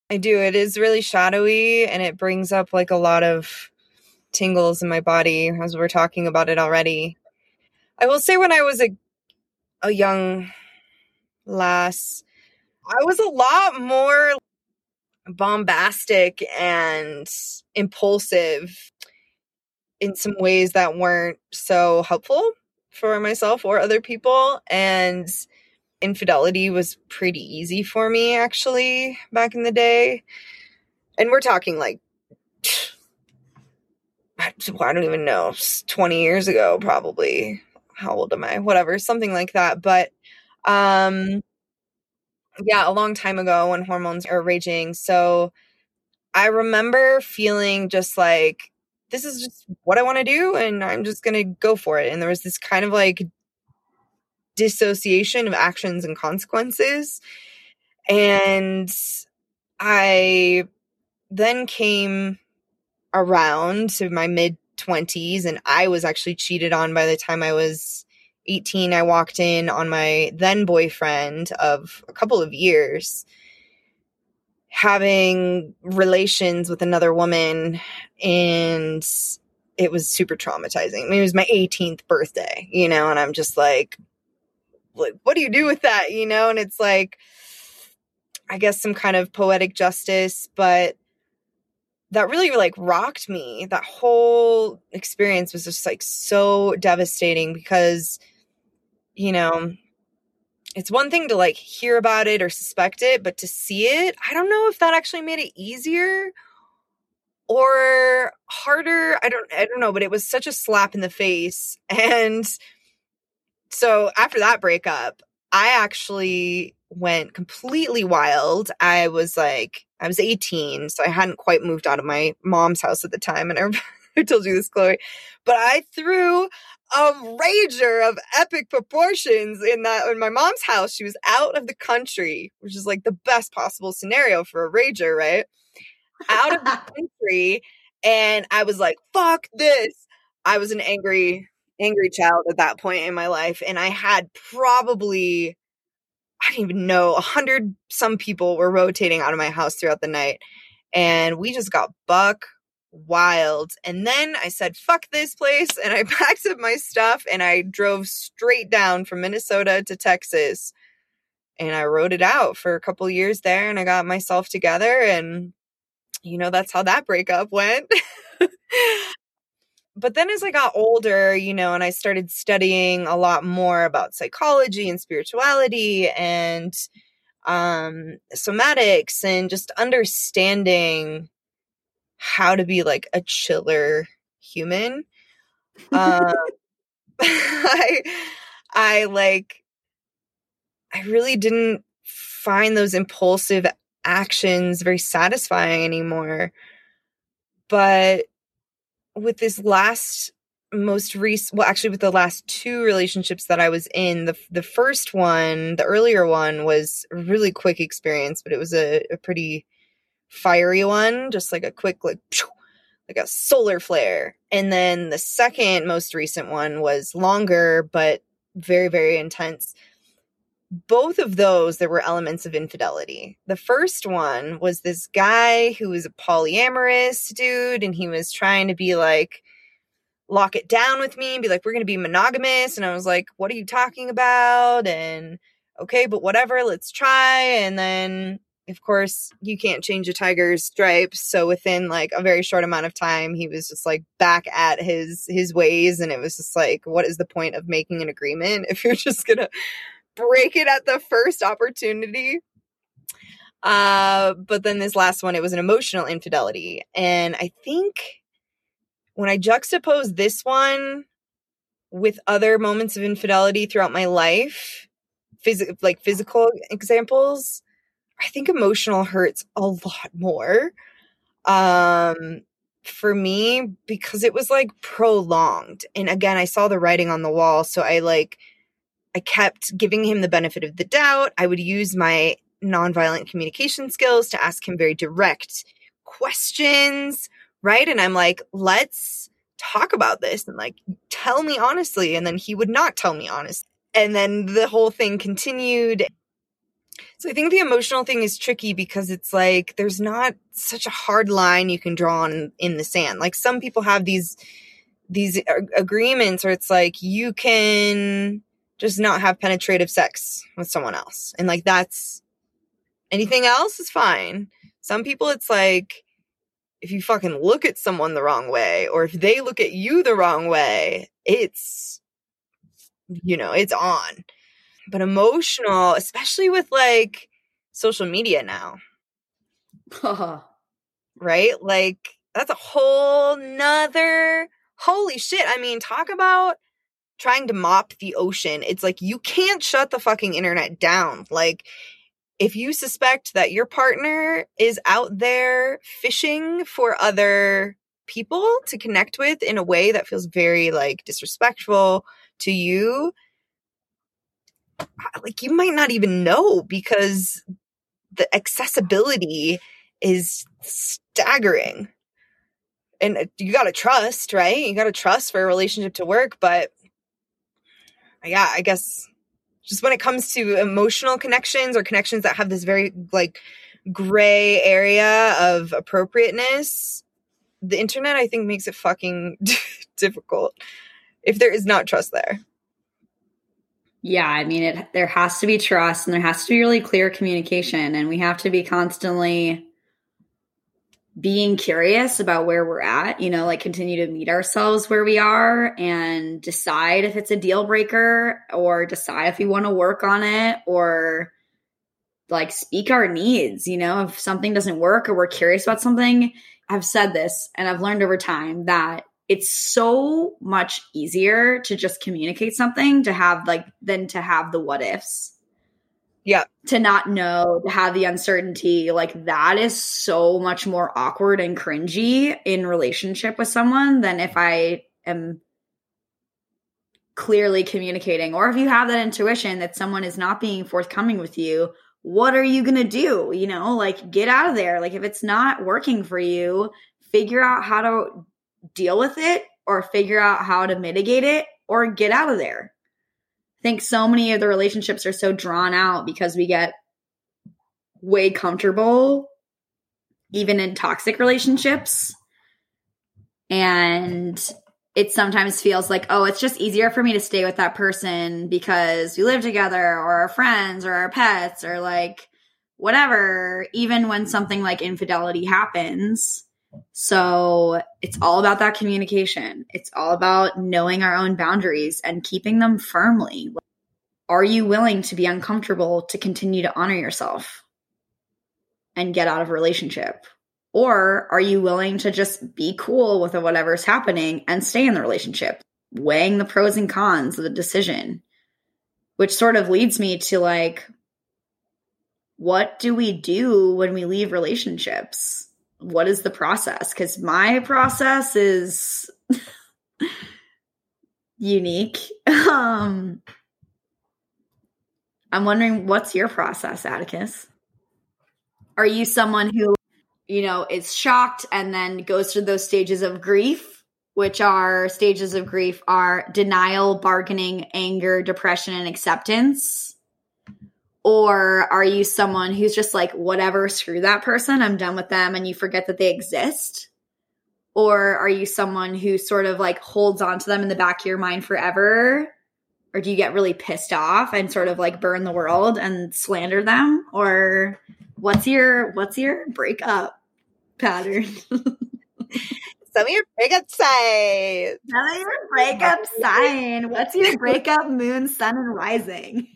I do. It is really shadowy, and it brings up like a lot of tingles in my body as we're talking about it already. I will say when I was a, a young lass, I was a lot more bombastic and impulsive in some ways that weren't so helpful for myself or other people. And infidelity was pretty easy for me, actually, back in the day. And we're talking like, I don't even know, twenty years ago, probably. How old am I? Whatever, something like that. But um, yeah, a long time ago when hormones are raging. So I remember feeling just like, this is just what I want to do, and I'm just going to go for it. And there was this kind of like dissociation of actions and consequences. And I then came around to my mid twenties, and I was actually cheated on by the time I was eighteen. I walked in on my then boyfriend of a couple of years having relations with another woman, and it was super traumatizing. I mean, it was my eighteenth birthday, you know, and I'm just like, like, what do you do with that, you know? And it's like, I guess some kind of poetic justice, but that really like rocked me. That whole experience was just like so devastating because, you know, it's one thing to like hear about it or suspect it, but to see it, I don't know if that actually made it easier or harder. I don't, I don't know, but it was such a slap in the face. And so after that breakup, I actually went completely wild. I was like, I was eighteen, so I hadn't quite moved out of my mom's house at the time. And I, I told you this, Chloe, but I threw a rager of epic proportions in that in my mom's house. She was out of the country, which is like the best possible scenario for a rager, right? Out of the country. And I was like, fuck this. I was an angry, angry child at that point in my life. And I had probably, I don't even know, a hundred some people were rotating out of my house throughout the night. And we just got buck wild. And then I said, fuck this place. And I packed up my stuff and I drove straight down from Minnesota to Texas. And I rode it out for a couple years there, and I got myself together. And, you know, that's how that breakup went. But then as I got older, you know, and I started studying a lot more about psychology and spirituality and um, somatics and just understanding how to be like a chiller human. Um, I, I like, I really didn't find those impulsive actions very satisfying anymore. But with this last most recent, well, actually with the last two relationships that I was in, the the first one, the earlier one was a really quick experience, but it was a, a pretty fiery one, just like a quick, like, like a solar flare. And then the second most recent one was longer, but very, very intense. Both of those, there were elements of infidelity. The first one was this guy who was a polyamorous dude, and he was trying to be like, lock it down with me and be like, we're going to be monogamous. And I was like, what are you talking about? And okay, but whatever, let's try. And then, of course, you can't change a tiger's stripes. So within like a very short amount of time, he was just like back at his, his ways. And it was just like, what is the point of making an agreement if you're just going to break it at the first opportunity? Uh, but then this last one, it was an emotional infidelity. And I think when I juxtapose this one with other moments of infidelity throughout my life, phys- like physical examples, I think emotional hurts a lot more um, for me because it was like prolonged. And again, I saw the writing on the wall. So I like, I kept giving him the benefit of the doubt. I would use my nonviolent communication skills to ask him very direct questions, right? And I'm like, let's talk about this and like, tell me honestly. And then he would not tell me honestly. And then the whole thing continued. So I think the emotional thing is tricky because it's like there's not such a hard line you can draw on in the sand. Like some people have these these agreements where it's like you can just not have penetrative sex with someone else. And like that's anything else is fine. Some people it's like if you fucking look at someone the wrong way or if they look at you the wrong way, it's you know, it's on. But emotional, especially with like social media now. Right? Like that's a whole nother holy shit. I mean, talk about trying to mop the ocean. It's like you can't shut the fucking internet down. Like if you suspect that your partner is out there fishing for other people to connect with in a way that feels very like disrespectful to you, like you might not even know because the accessibility is staggering. And you got to trust, right? You got to trust for a relationship to work. But yeah, I guess just when it comes to emotional connections or connections that have this very like gray area of appropriateness, the internet, I think, makes it fucking difficult if there is not trust there. Yeah, I mean, it. There has to be trust and there has to be really clear communication, and we have to be constantly being curious about where we're at, you know, like continue to meet ourselves where we are and decide if it's a deal breaker or decide if we want to work on it or like speak our needs, you know, if something doesn't work or we're curious about something. I've said this and I've learned over time that it's so much easier to just communicate something to have like than to have the what ifs. Yeah. To not know, to have the uncertainty, like that is so much more awkward and cringy in relationship with someone than if I am clearly communicating. Or if you have that intuition that someone is not being forthcoming with you, what are you going to do? You know, like get out of there. Like if it's not working for you, figure out how to deal with it or figure out how to mitigate it or get out of there. I think so many of the relationships are so drawn out because we get way comfortable even in toxic relationships. And it sometimes feels like, oh, it's just easier for me to stay with that person because we live together or our friends or our pets or like whatever, even when something like infidelity happens. So it's all about that communication. It's all about knowing our own boundaries and keeping them firmly. Are you willing to be uncomfortable to continue to honor yourself and get out of a relationship? Or are you willing to just be cool with whatever's happening and stay in the relationship, weighing the pros and cons of the decision, which sort of leads me to like, what do we do when we leave relationships? What is the process? Because my process is unique. Um, I'm wondering, what's your process, Atticus? Are you someone who, you know, is shocked and then goes through those stages of grief, which are stages of grief are denial, bargaining, anger, depression, and acceptance? Or are you someone who's just like, whatever, screw that person, I'm done with them, and you forget that they exist? Or are you someone who sort of like holds on to them in the back of your mind forever? Or do you get really pissed off and sort of like burn the world and slander them? Or what's your what's your breakup pattern? Some of your breakup signs. Some of your breakup sign. What's your breakup moon, sun, and rising?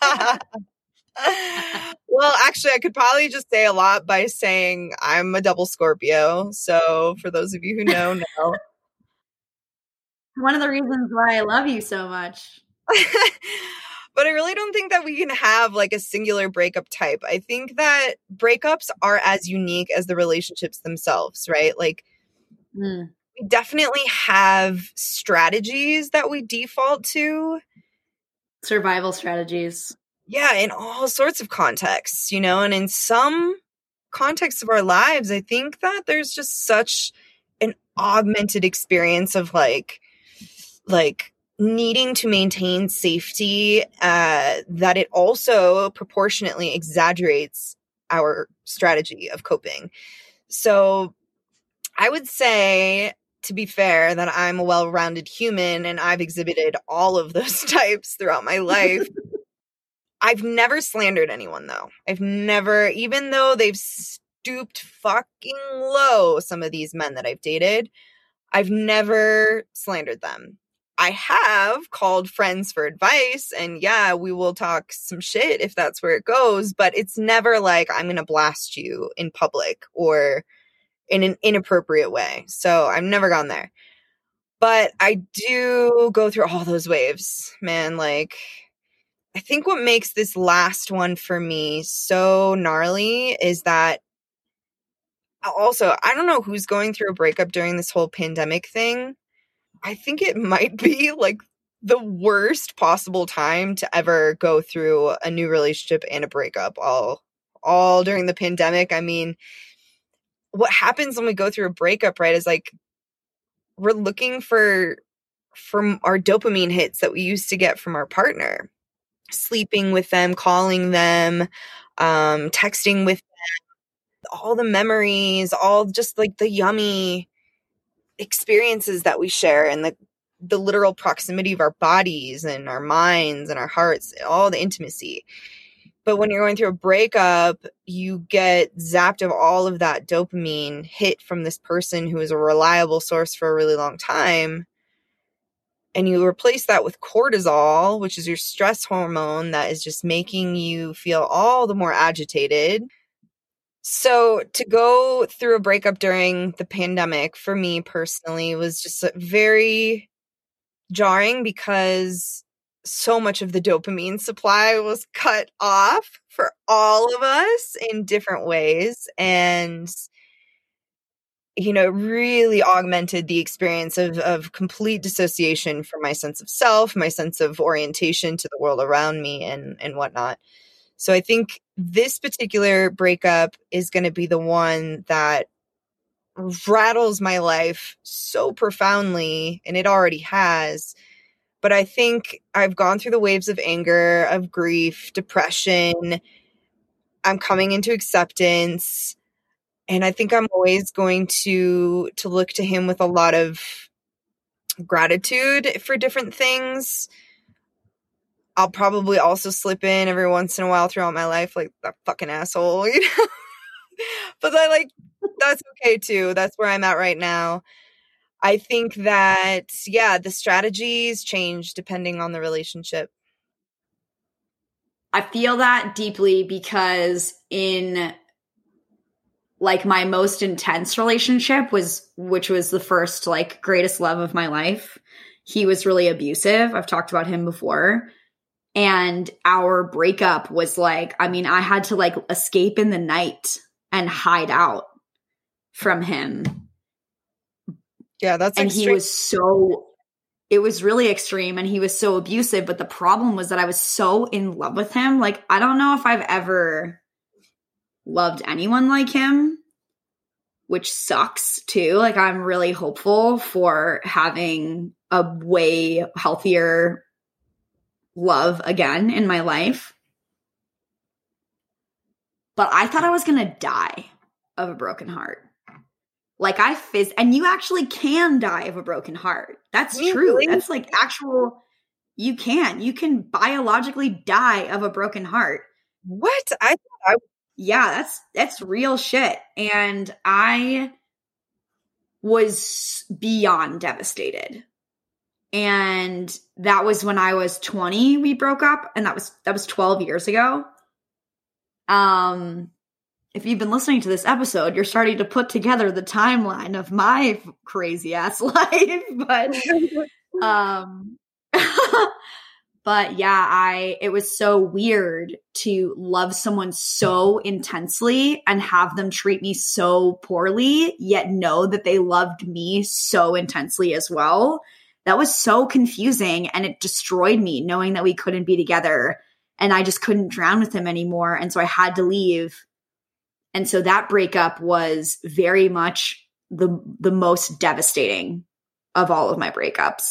Well, actually, I could probably just say a lot by saying I'm a double Scorpio. So for those of you who know, know. One of the reasons why I love you so much. But I really don't think that we can have like a singular breakup type. I think that breakups are as unique as the relationships themselves, right? Like mm. we definitely have strategies that we default to. Survival strategies. Yeah, in all sorts of contexts, you know, and in some contexts of our lives, I think that there's just such an augmented experience of like, like needing to maintain safety, uh, that it also proportionately exaggerates our strategy of coping. So I would say, to be fair, that I'm a well-rounded human and I've exhibited all of those types throughout my life. I've never slandered anyone, though. I've never, even though they've stooped fucking low, some of these men that I've dated, I've never slandered them. I have called friends for advice, and yeah, we will talk some shit if that's where it goes, but it's never like I'm going to blast you in public or in an inappropriate way. So I've never gone there. But I do go through all those waves, man. Like, I think what makes this last one for me so gnarly is that also, I don't know who's going through a breakup during this whole pandemic thing. I think it might be like the worst possible time to ever go through a new relationship and a breakup all all during the pandemic. I mean, what happens when we go through a breakup, right, is like we're looking for from our dopamine hits that we used to get from our partner. Sleeping with them, calling them, um, texting with them, all the memories, all just like the yummy experiences that we share and the the literal proximity of our bodies and our minds and our hearts, all the intimacy. But when you're going through a breakup, you get zapped of all of that dopamine hit from this person who is a reliable source for a really long time. And you replace that with cortisol, which is your stress hormone that is just making you feel all the more agitated. So to go through a breakup during the pandemic, for me personally, was just very jarring because so much of the dopamine supply was cut off for all of us in different ways. And you know, really augmented the experience of, of complete dissociation from my sense of self, my sense of orientation to the world around me and, and whatnot. So I think this particular breakup is going to be the one that rattles my life so profoundly, and it already has. But I think I've gone through the waves of anger, of grief, depression. I'm coming into acceptance. And I think I'm always going to to look to him with a lot of gratitude for different things. I'll probably also slip in every once in a while throughout my life, like that fucking asshole, you know? But I like, that's okay too. That's where I'm at right now. I think that, yeah, the strategies change depending on the relationship. I feel that deeply because in like my most intense relationship was, which was the first like greatest love of my life. He was really abusive. I've talked about him before. And our breakup was like, I mean, I had to like escape in the night and hide out from him. Yeah, that's and extreme. He was so, it was really extreme and he was so abusive. But the problem was that I was so in love with him. Like, I don't know if I've ever loved anyone like him, which sucks too. Like, I'm really hopeful for having a way healthier love again in my life. But I thought I was going to die of a broken heart. Like I phys- and you actually can die of a broken heart. That's Me, true. really? That's like actual, you can, you can biologically die of a broken heart. What? I thought I Yeah, that's that's real shit. And I was beyond devastated. And that was when I was twenty, we broke up, and that was that was twelve years ago. Um if you've been listening to this episode, you're starting to put together the timeline of my crazy ass life, but um But yeah, I, it was so weird to love someone so intensely and have them treat me so poorly, yet know that they loved me so intensely as well. That was so confusing, and it destroyed me knowing that we couldn't be together and I just couldn't drown with him anymore. And so I had to leave. And so that breakup was very much the, the most devastating of all of my breakups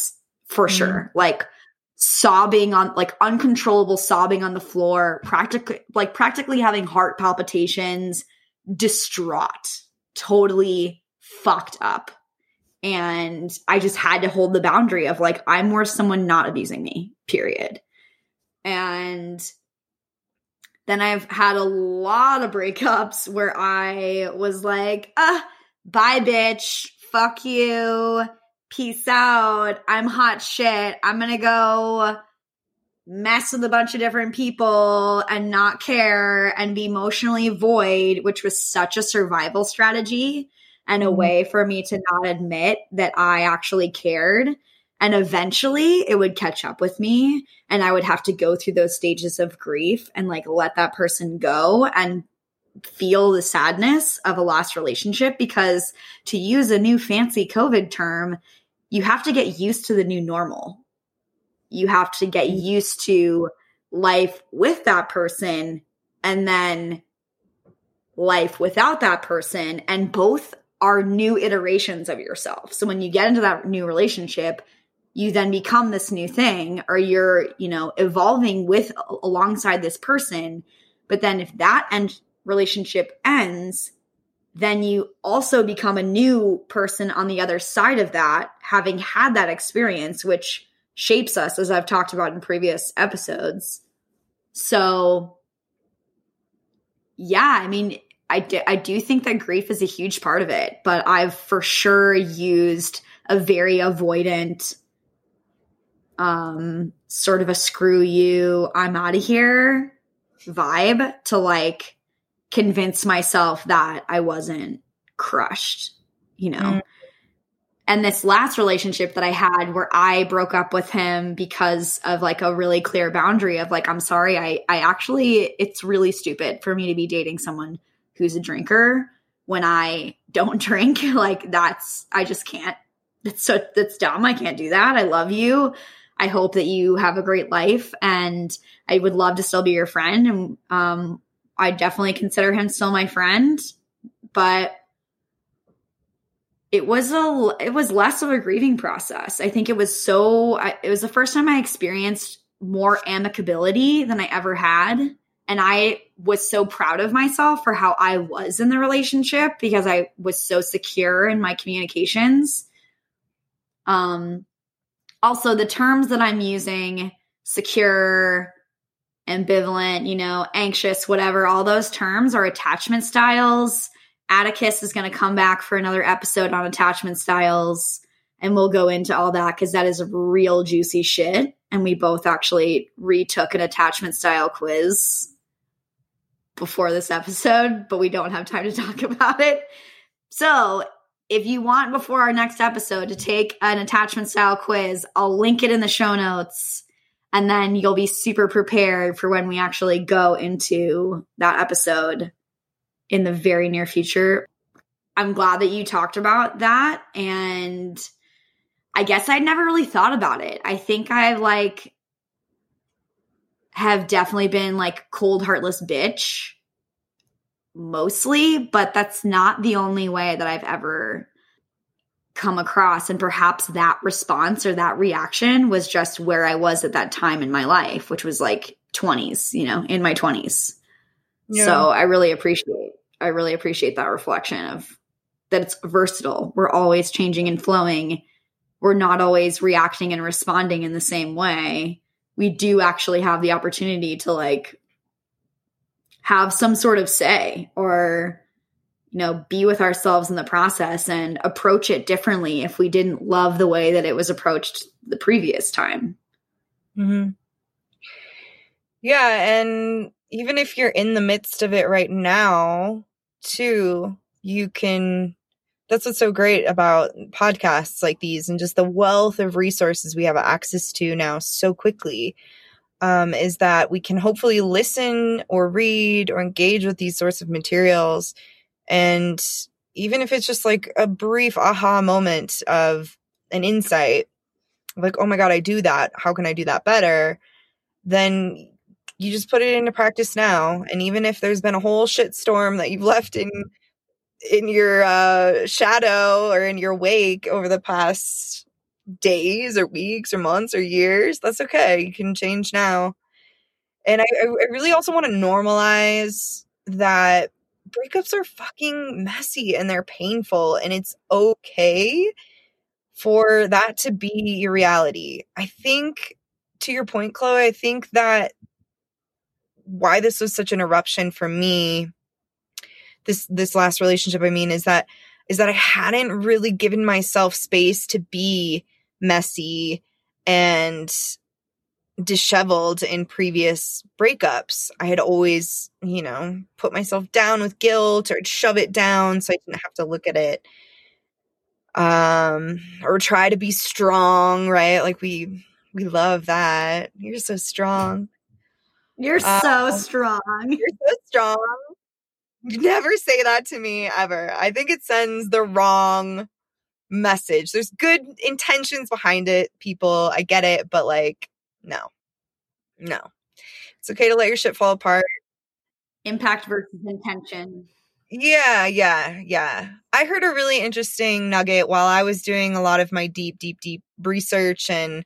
for Mhm. sure. Like sobbing on, like uncontrollable sobbing on the floor, practically, like practically having heart palpitations, distraught, totally fucked up. And I just had to hold the boundary of like, I'm worth someone not abusing me, period. And then I've had a lot of breakups where I was like, ah, bye, bitch. Fuck you. Peace out. I'm hot shit. I'm going to go mess with a bunch of different people and not care and be emotionally void, which was such a survival strategy and a Mhm. way for me to not admit that I actually cared. And eventually it would catch up with me and I would have to go through those stages of grief and like let that person go and feel the sadness of a lost relationship, because to use a new fancy COVID term, you have to get used to the new normal. You have to get used to life with that person and then life without that person. And both are new iterations of yourself. So when you get into that new relationship, you then become this new thing, or you're, you know, evolving with alongside this person. But then if that end relationship ends, then you also become a new person on the other side of that, having had that experience, which shapes us, as I've talked about in previous episodes. So yeah, I mean, I do, I do think that grief is a huge part of it, but I've for sure used a very avoidant, um, sort of a screw you, I'm out of here vibe to like convince myself that I wasn't crushed, you know? Mm. And this last relationship that I had where I broke up with him because of like a really clear boundary of like, I'm sorry, I, I actually, it's really stupid for me to be dating someone who's a drinker when I don't drink. Like that's, I just can't, that's so, that's dumb. I can't do that. I love you. I hope that you have a great life and I would love to still be your friend. And, um, I definitely consider him still my friend, but it was a, it was less of a grieving process. I think it was so, I, it was the first time I experienced more amicability than I ever had. And I was so proud of myself for how I was in the relationship because I was so secure in my communications. Um, also the terms that I'm using, secure, ambivalent, you know, anxious, whatever, all those terms are attachment styles. Atticus is going to come back for another episode on attachment styles, and we'll go into all that because that is real juicy shit. And we both actually retook an attachment style quiz before this episode, but we don't have time to talk about it. So if you want before our next episode to take an attachment style quiz, I'll link it in the show notes. And then you'll be super prepared for when we actually go into that episode in the very near future. I'm glad that you talked about that. And I guess I'd never really thought about it. I think I like have definitely been like cold, heartless bitch mostly, but that's not the only way that I've ever come across. And perhaps that response or that reaction was just where I was at that time in my life, which was like twenties, you know, in my twenties. Yeah. So I really appreciate, I really appreciate that reflection of that it's versatile. We're always changing and flowing. We're not always reacting and responding in the same way. We do actually have the opportunity to like have some sort of say or, you know, be with ourselves in the process and approach it differently if we didn't love the way that it was approached the previous time. Mm-hmm. Yeah. And even if you're in the midst of it right now too, you can, that's what's so great about podcasts like these and just the wealth of resources we have access to now so quickly, um, is that we can hopefully listen or read or engage with these sorts of materials. And even if it's just like a brief aha moment of an insight, like, oh my God, I do that. How can I do that better? Then you just put it into practice now. And even if there's been a whole shit storm that you've left in in your uh, shadow or in your wake over the past days or weeks or months or years. That's okay. You can change now. And I, I really also want to normalize that breakups are fucking messy and they're painful, and it's okay for that to be your reality. I think, to your point, Chloe, I think that why this was such an eruption for me, this this last relationship, I mean, is that is that I hadn't really given myself space to be messy and disheveled in previous breakups. I had always, you know, put myself down with guilt or shove it down so I didn't have to look at it. Um, or try to be strong, right? Like we we love that. You're so strong. You're um, so strong. You're so strong. You never say that to me ever. I think it sends the wrong message. There's good intentions behind it, people. I get it, but like, no. No. It's okay to let your shit fall apart. Impact versus intention. Yeah, yeah, yeah. I heard a really interesting nugget while I was doing a lot of my deep, deep, deep research and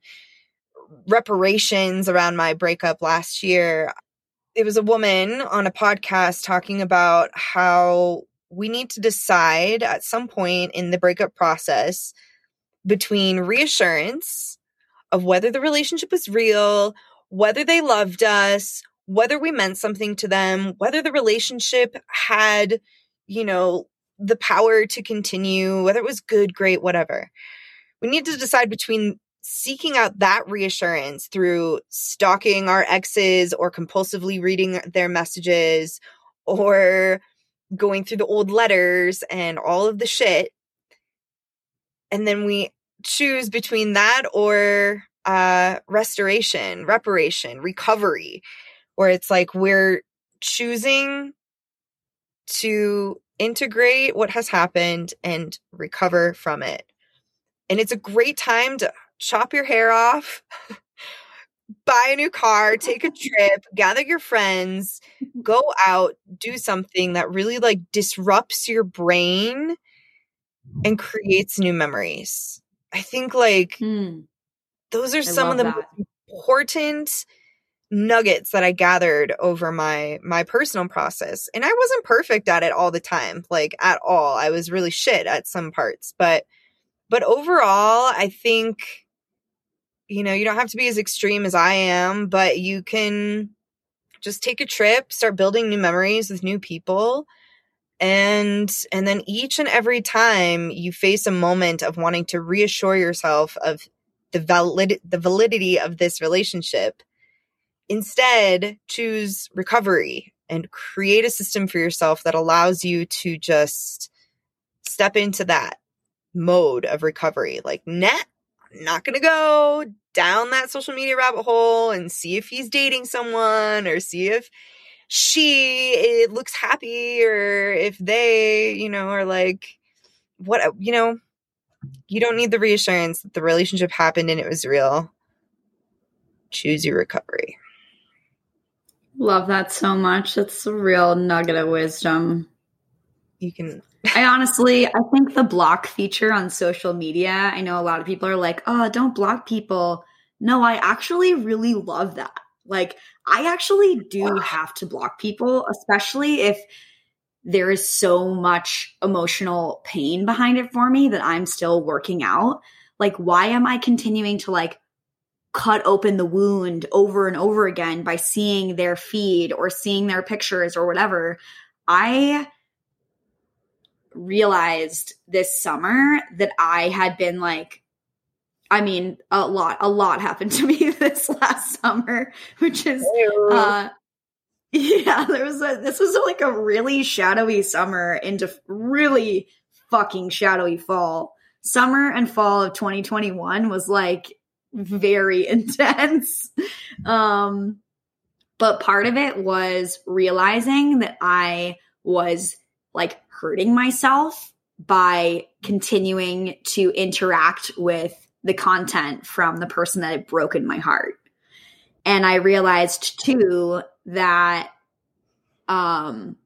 reparations around my breakup last year. It was a woman on a podcast talking about how we need to decide at some point in the breakup process between reassurance of whether the relationship was real, whether they loved us, whether we meant something to them, whether the relationship had, you know, the power to continue, whether it was good, great, whatever. We need to decide between seeking out that reassurance through stalking our exes or compulsively reading their messages or going through the old letters and all of the shit. And then we choose between that or uh, restoration, reparation, recovery, where it's like we're choosing to integrate what has happened and recover from it. And it's a great time to chop your hair off, buy a new car, take a trip, gather your friends, go out, do something that really like disrupts your brain and creates new memories. I think like hmm. those are I some of the that. most important nuggets that I gathered over my my personal process. And I wasn't perfect at it all the time, like at all. I was really shit at some parts, but but overall, I think, you know, you don't have to be as extreme as I am, but you can just take a trip, start building new memories with new people. And and then each and every time you face a moment of wanting to reassure yourself of the valid the validity of this relationship, instead choose recovery and create a system for yourself that allows you to just step into that mode of recovery. Like, nah, I'm not going to go down that social media rabbit hole and see if he's dating someone or see if she it looks happy or if they, you know, are like, what, you know, you don't need the reassurance that the relationship happened and it was real. Choose your recovery. Love that so much. That's a real nugget of wisdom. You can... I honestly, I think the block feature on social media, I know a lot of people are like, oh, don't block people. No, I actually really love that. Like, I actually do have to block people, especially if there is so much emotional pain behind it for me that I'm still working out. Like, why am I continuing to like cut open the wound over and over again by seeing their feed or seeing their pictures or whatever? I realized this summer that I had been like, I mean, a lot, a lot happened to me this last summer, which is, uh, yeah, there was a, this was like a really shadowy summer into really fucking shadowy fall. Summer and fall of twenty twenty-one was like very intense. Um, but part of it was realizing that I was like hurting myself by continuing to interact with the content from the person that had broken my heart. And I realized too that um,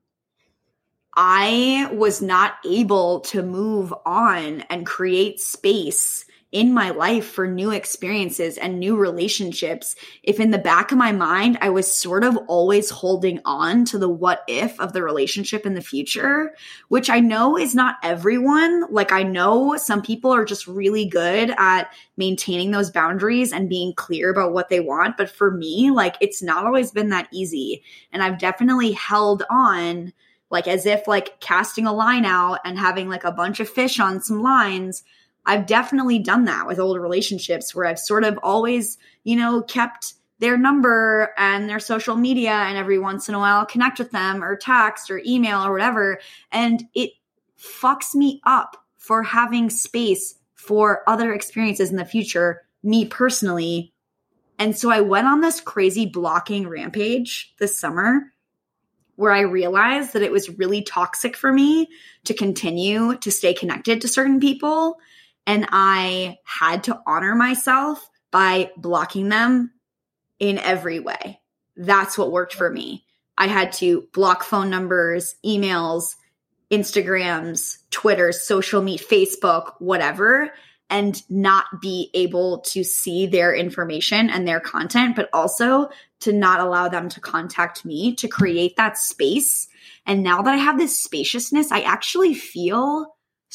I was not able to move on and create space in my life for new experiences and new relationships if in the back of my mind I was sort of always holding on to the what if of the relationship in the future, which I know is not everyone. Like, I know some people are just really good at maintaining those boundaries and being clear about what they want. But for me, like, it's not always been that easy. And I've definitely held on, like as if like casting a line out and having like a bunch of fish on some lines. I've definitely done that with old relationships where I've sort of always, you know, kept their number and their social media, and every once in a while connect with them or text or email or whatever. And it fucks me up for having space for other experiences in the future, me personally. And so I went on this crazy blocking rampage this summer where I realized that it was really toxic for me to continue to stay connected to certain people. And I had to honor myself by blocking them in every way. That's what worked for me. I had to block phone numbers, emails, Instagrams, Twitter, social media, Facebook, whatever, and not be able to see their information and their content, but also to not allow them to contact me, to create that space. And now that I have this spaciousness, I actually feel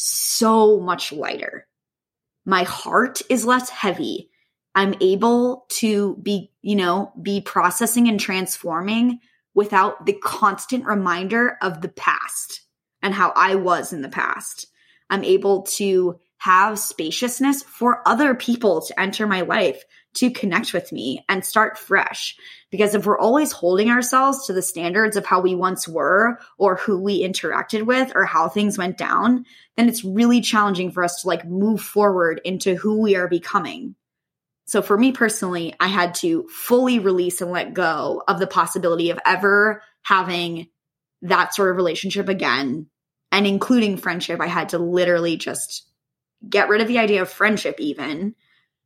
so much lighter. My heart is less heavy. I'm able to be, you know, be processing and transforming without the constant reminder of the past and how I was in the past. I'm able to have spaciousness for other people to enter my life, to connect with me and start fresh. Because if we're always holding ourselves to the standards of how we once were or who we interacted with or how things went down, then it's really challenging for us to like move forward into who we are becoming. So for me personally, I had to fully release and let go of the possibility of ever having that sort of relationship again. And including friendship, I had to literally just get rid of the idea of friendship even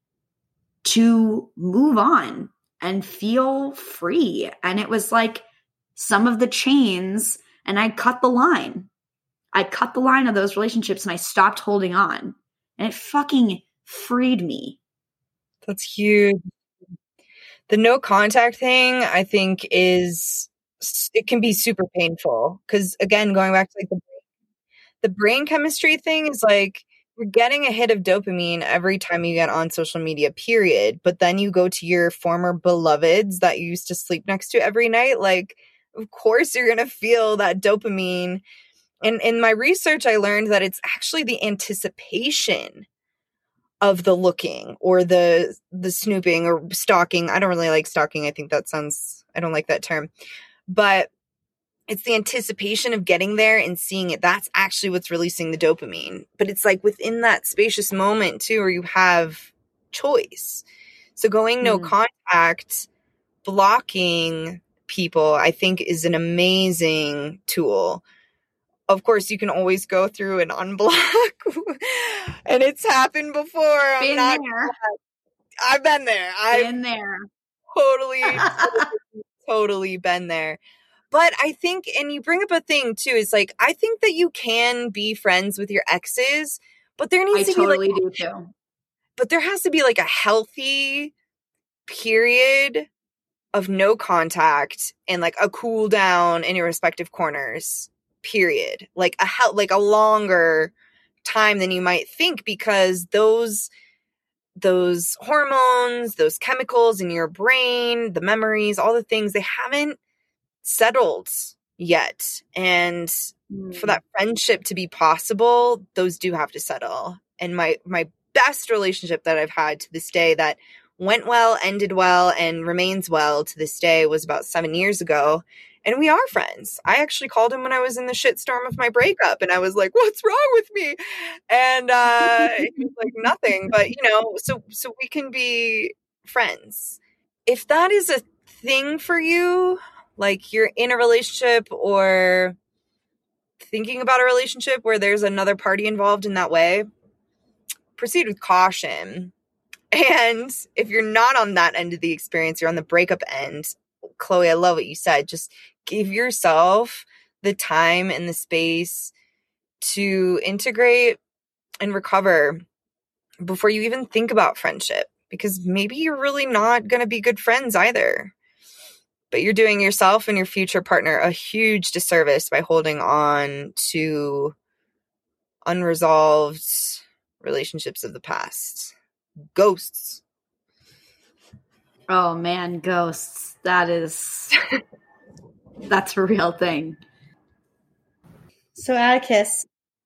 to move on and feel free. And it was like some of the chains, and I cut the line. I cut the line of those relationships and I stopped holding on. And it fucking freed me. That's huge. The no contact thing, I think, is, it can be super painful. Because again, going back to like the, the brain chemistry thing is like, you're getting a hit of dopamine every time you get on social media, period. But then you go to your former beloveds that you used to sleep next to every night. Like, of course you're going to feel that dopamine. And in my research, I learned that it's actually the anticipation of the looking or the the snooping or stalking. I don't really like stalking. I think that sounds, I don't like that term. But it's the anticipation of getting there and seeing it. That's actually what's releasing the dopamine. But it's like within that spacious moment too, where you have choice. So going no mm. contact, blocking people, I think is an amazing tool. Of course, you can always go through and unblock. And it's happened before. I'm been not, there. I've been there. I've been there. Totally, totally, totally been there. But I think, and you bring up a thing too, is like, I think that you can be friends with your exes, but there needs I to totally be like, do too. But there has to be like a healthy period of no contact and like a cool down in your respective corners, period. Like a hel- like a longer time than you might think, because those those hormones, those chemicals in your brain, the memories, all the things, they haven't settled yet. And mm. for that friendship to be possible, those do have to settle. And my my best relationship that I've had to this day that went well, ended well, and remains well to this day was about seven years ago. And we are friends. I actually called him when I was in the shitstorm of my breakup, and I was like, what's wrong with me? And uh, he was like, nothing. But, you know, so so we can be friends. If that is a thing for you, like you're in a relationship or thinking about a relationship where there's another party involved in that way, proceed with caution. And if you're not on that end of the experience, you're on the breakup end, Chloe, I love what you said. Just give yourself the time and the space to integrate and recover before you even think about friendship, because maybe you're really not going to be good friends either. But you're doing yourself and your future partner a huge disservice by holding on to unresolved relationships of the past. Ghosts. Oh man, ghosts. That is, that's a real thing. So Atticus,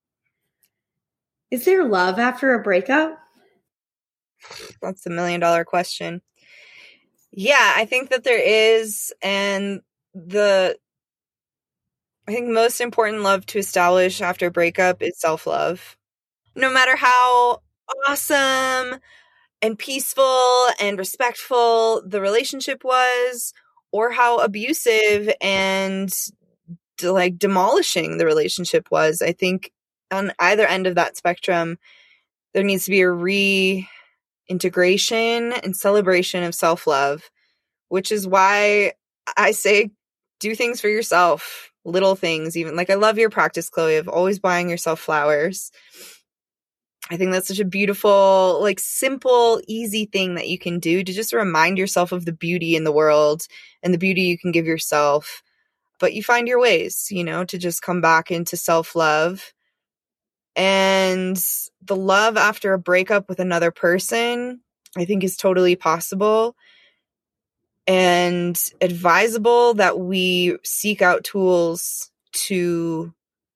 is there love after a breakup? That's the million dollar question. Yeah, I think that there is. And the, I think most important love to establish after a breakup is self-love. No matter how awesome and peaceful and respectful the relationship was, or how abusive and like demolishing the relationship was, I think on either end of that spectrum, there needs to be a reintegration and celebration of self-love, which is why I say do things for yourself, little things. Even like, I love your practice, Chloe, of always buying yourself flowers. I think that's such a beautiful, like simple, easy thing that you can do to just remind yourself of the beauty in the world and the beauty you can give yourself. But you find your ways, you know, to just come back into self-love. And the love after a breakup with another person, I think, is totally possible and advisable that we seek out tools to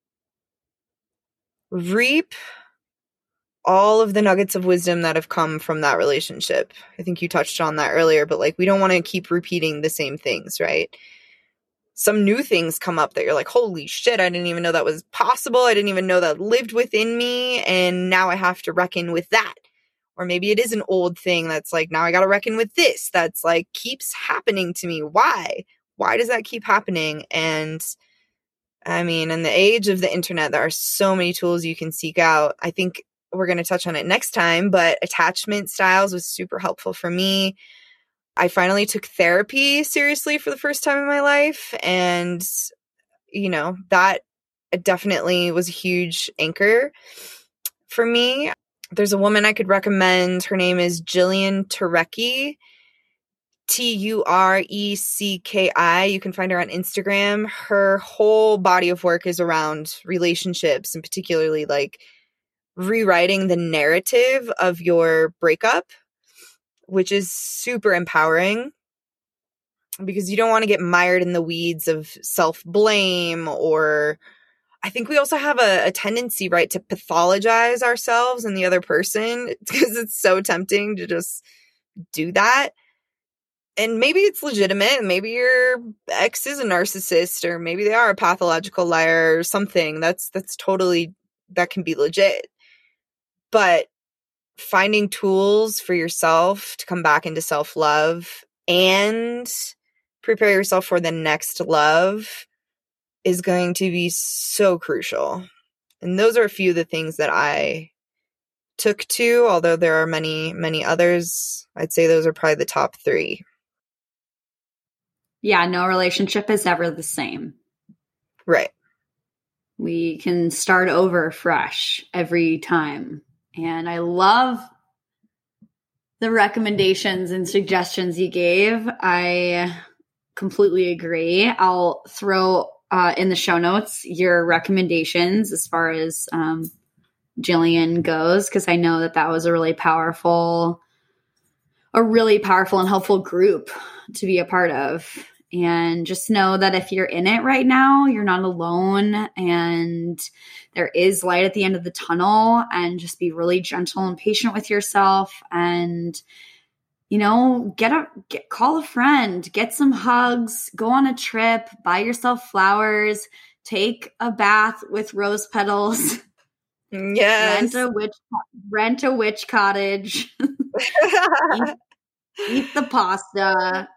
reap all of the nuggets of wisdom that have come from that relationship. I think you touched on that earlier, but like, we don't want to keep repeating the same things, right? Some new things come up that you're like, holy shit, I didn't even know that was possible. I didn't even know that lived within me. And now I have to reckon with that. Or maybe it is an old thing that's like, now I got to reckon with this. That's like, keeps happening to me. Why? Why does that keep happening? And I mean, in the age of the internet, there are so many tools you can seek out. I think we're going to touch on it next time, but attachment styles was super helpful for me. I finally took therapy seriously for the first time in my life. And, you know, that definitely was a huge anchor for me. There's a woman I could recommend. Her name is Jillian Turecki, T U R E C K I. You can find her on Instagram. Her whole body of work is around relationships, and particularly like rewriting the narrative of your breakup, which is super empowering because you don't want to get mired in the weeds of self-blame. Or I think we also have a, a tendency, right, to pathologize ourselves and the other person because it's so tempting to just do that. And maybe it's legitimate. Maybe your ex is a narcissist, or maybe they are a pathological liar or something. That's, that's totally, that can be legit. But finding tools for yourself to come back into self-love and prepare yourself for the next love is going to be so crucial. And those are a few of the things that I took to, although there are many, many others. I'd say those are probably the top three. Yeah, no relationship is ever the same. Right. We can start over fresh every time. And I love the recommendations and suggestions you gave. I completely agree. I'll throw uh, in the show notes your recommendations as far as um, Jillian goes, because I know that that was a really powerful, a really powerful and helpful group to be a part of. And just know that if you're in it right now, you're not alone, and there is light at the end of the tunnel. And just be really gentle and patient with yourself, and, you know, get a get, call a friend, get some hugs, go on a trip, buy yourself flowers, take a bath with rose petals. Yes. Rent a witch, rent a witch cottage. eat, eat the pasta.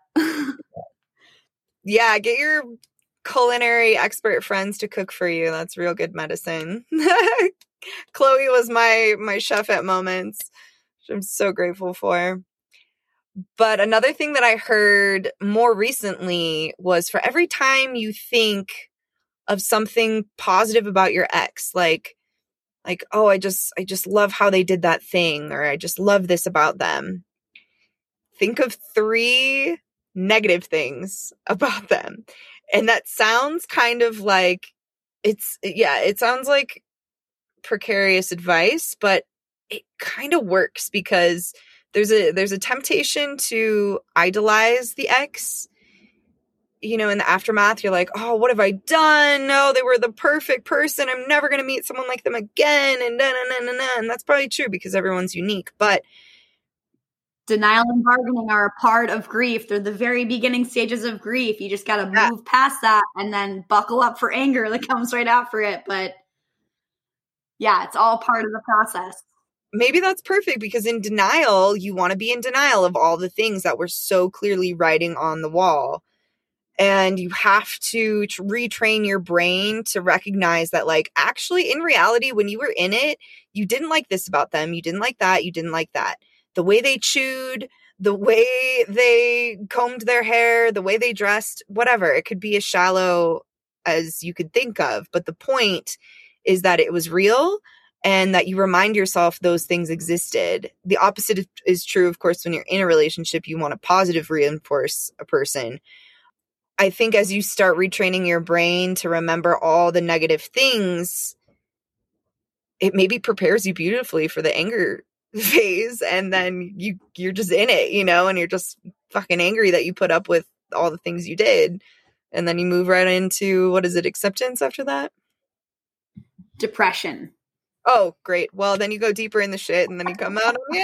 Yeah, get your culinary expert friends to cook for you. That's real good medicine. Chloe was my my chef at moments, which I'm so grateful for. But another thing that I heard more recently was, for every time you think of something positive about your ex, like like, oh, I just, I just love how they did that thing, or I just love this about them. Think of three negative things about them. And that sounds kind of like it's, yeah, it sounds like precarious advice, but it kind of works because there's a, there's a temptation to idolize the ex. You know, in the aftermath, you're like, oh, what have I done? No, they were the perfect person. I'm never going to meet someone like them again. And na, na, na, na, na. And that's probably true because everyone's unique. But denial and bargaining are a part of grief. They're the very beginning stages of grief. You just got to yeah. move past that and then buckle up for anger that comes right after it. But yeah, it's all part of the process. Maybe that's perfect because in denial, you want to be in denial of all the things that were so clearly writing on the wall. And you have to t- retrain your brain to recognize that, like, actually, in reality, when you were in it, you didn't like this about them. You didn't like that. You didn't like that. The way they chewed, the way they combed their hair, the way they dressed, whatever. It could be as shallow as you could think of. But the point is that it was real and that you remind yourself those things existed. The opposite is true, of course, when you're in a relationship, you want to positive reinforce a person. I think as you start retraining your brain to remember all the negative things, it maybe prepares you beautifully for the anger phase. And then you, you're just in it, you know, and you're just fucking angry that you put up with all the things you did. And then you move right into, what is it, acceptance after that? Depression. Oh, great. Well, then you go deeper in the shit and then you come out on the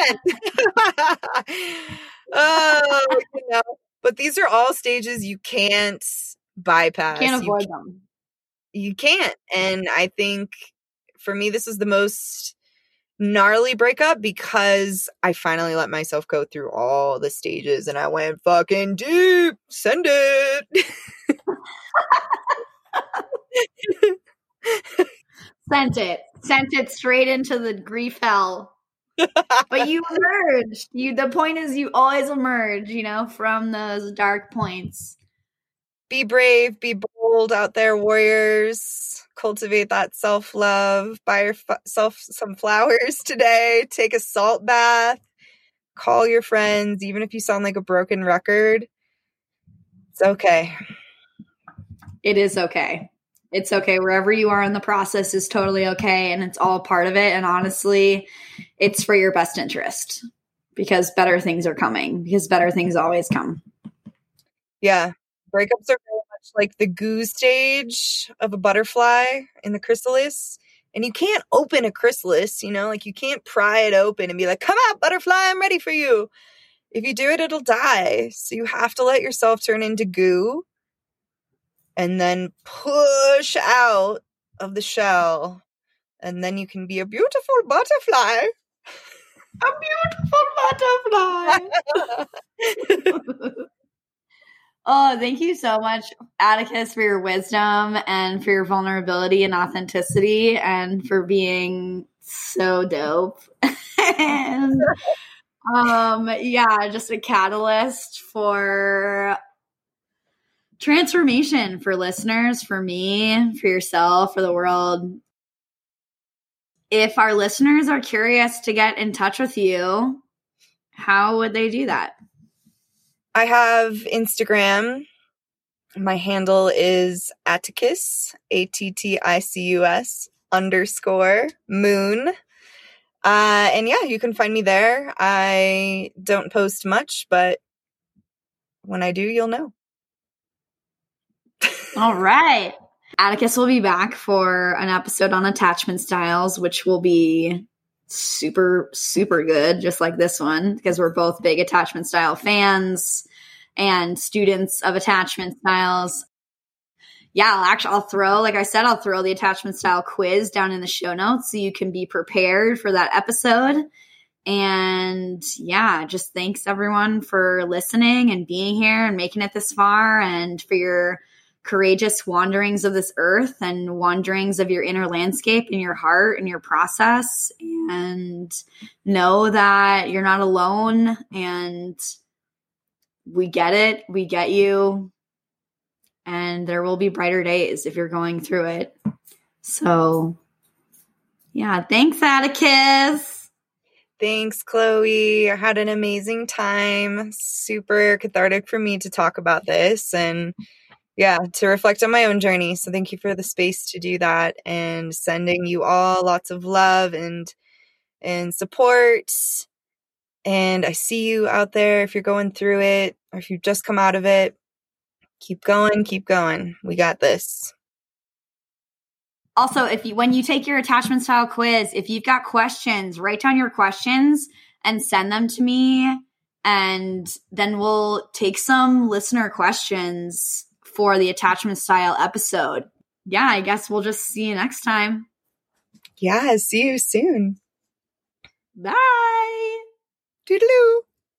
end. Oh, you know. But these are all stages you can't bypass. Can't avoid you, them. You can't. And I think for me, this is the most gnarly breakup because I finally let myself go through all the stages and I went fucking deep. Send it. Sent it. Sent it straight into the grief hell. But you emerged. You the point is you always emerge, you know, from those dark points. Be brave, be bold out there, warriors. Cultivate that self-love. Buy yourself some flowers today. Take a salt bath. Call your friends, even if you sound like a broken record. It's okay. It is okay. It's okay. Wherever you are in the process is totally okay. And it's all part of it. And honestly, it's for your best interest because better things are coming because better things always come. Yeah. Breakups are very much like the goo stage of a butterfly in the chrysalis. And you can't open a chrysalis, you know, like you can't pry it open and be like, come out, butterfly, I'm ready for you. If you do it, it'll die. So you have to let yourself turn into goo. And then push out of the shell. And then you can be a beautiful butterfly. A beautiful butterfly. Oh, thank you so much, Atticus, for your wisdom and for your vulnerability and authenticity and for being so dope. and um, yeah, just a catalyst for transformation for listeners, for me, for yourself, for the world. If our listeners are curious to get in touch with you, how would they do that? I have Instagram. My handle is Atticus, A T T I C U S underscore moon. Uh, and yeah, you can find me there. I don't post much, but when I do, you'll know. All right. Atticus will be back for an episode on attachment styles, which will be super, super good, just like this one, because we're both big attachment style fans and students of attachment styles. Yeah, I'll actually, I'll throw, like I said, I'll throw the attachment style quiz down in the show notes so you can be prepared for that episode. And yeah, just thanks everyone for listening and being here and making it this far and for your courageous wanderings of this earth and wanderings of your inner landscape and your heart and your process. And know that you're not alone and we get it. We get you. And there will be brighter days if you're going through it. So Yeah, thanks, Atticus. Thanks, Chloe. I had an amazing time. Super cathartic for me to talk about this and, yeah, to reflect on my own journey. So thank you for the space to do that, and sending you all lots of love and and support. And I see you out there if you're going through it, or if you've just come out of it. Keep going, keep going. We got this. Also, if you, when you take your attachment style quiz, if you've got questions, write down your questions and send them to me. And then we'll take some listener questions for the attachment style episode. Yeah, I guess we'll just see you next time. Yeah, see you soon. Bye. Toodaloo.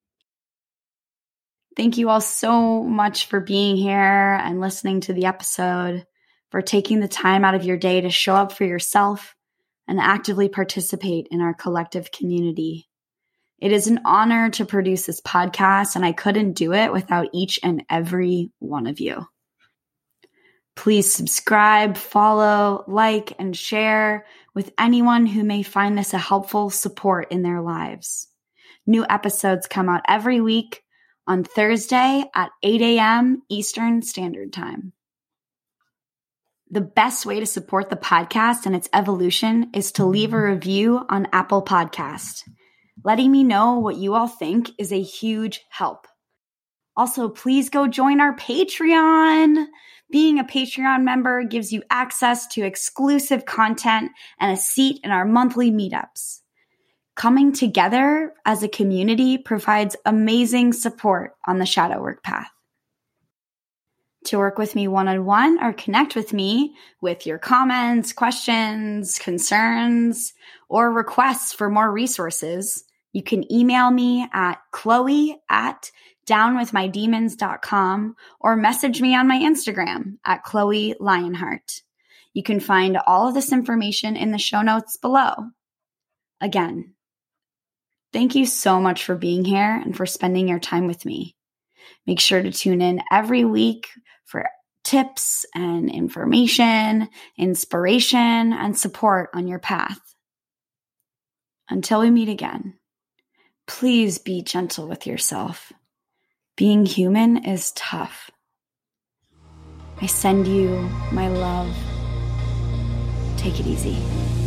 Thank you all so much for being here and listening to the episode, for taking the time out of your day to show up for yourself and actively participate in our collective community. It is an honor to produce this podcast, and I couldn't do it without each and every one of you. Please subscribe, follow, like, and share with anyone who may find this a helpful support in their lives. New episodes come out every week on Thursday at eight a.m. Eastern Standard Time. The best way to support the podcast and its evolution is to leave a review on Apple Podcast. Letting me know what you all think is a huge help. Also, please go join our Patreon. Being a Patreon member gives you access to exclusive content and a seat in our monthly meetups. Coming together as a community provides amazing support on the shadow work path. To work with me one-on-one or connect with me with your comments, questions, concerns, or requests for more resources, you can email me at chloe at downwithmydemons dot com or message me on my Instagram at Chloe Lionheart. You can find all of this information in the show notes below. Again, thank you so much for being here and for spending your time with me. Make sure to tune in every week for tips and information, inspiration, and support on your path. Until we meet again, please be gentle with yourself. Being human is tough. I send you my love. Take it easy.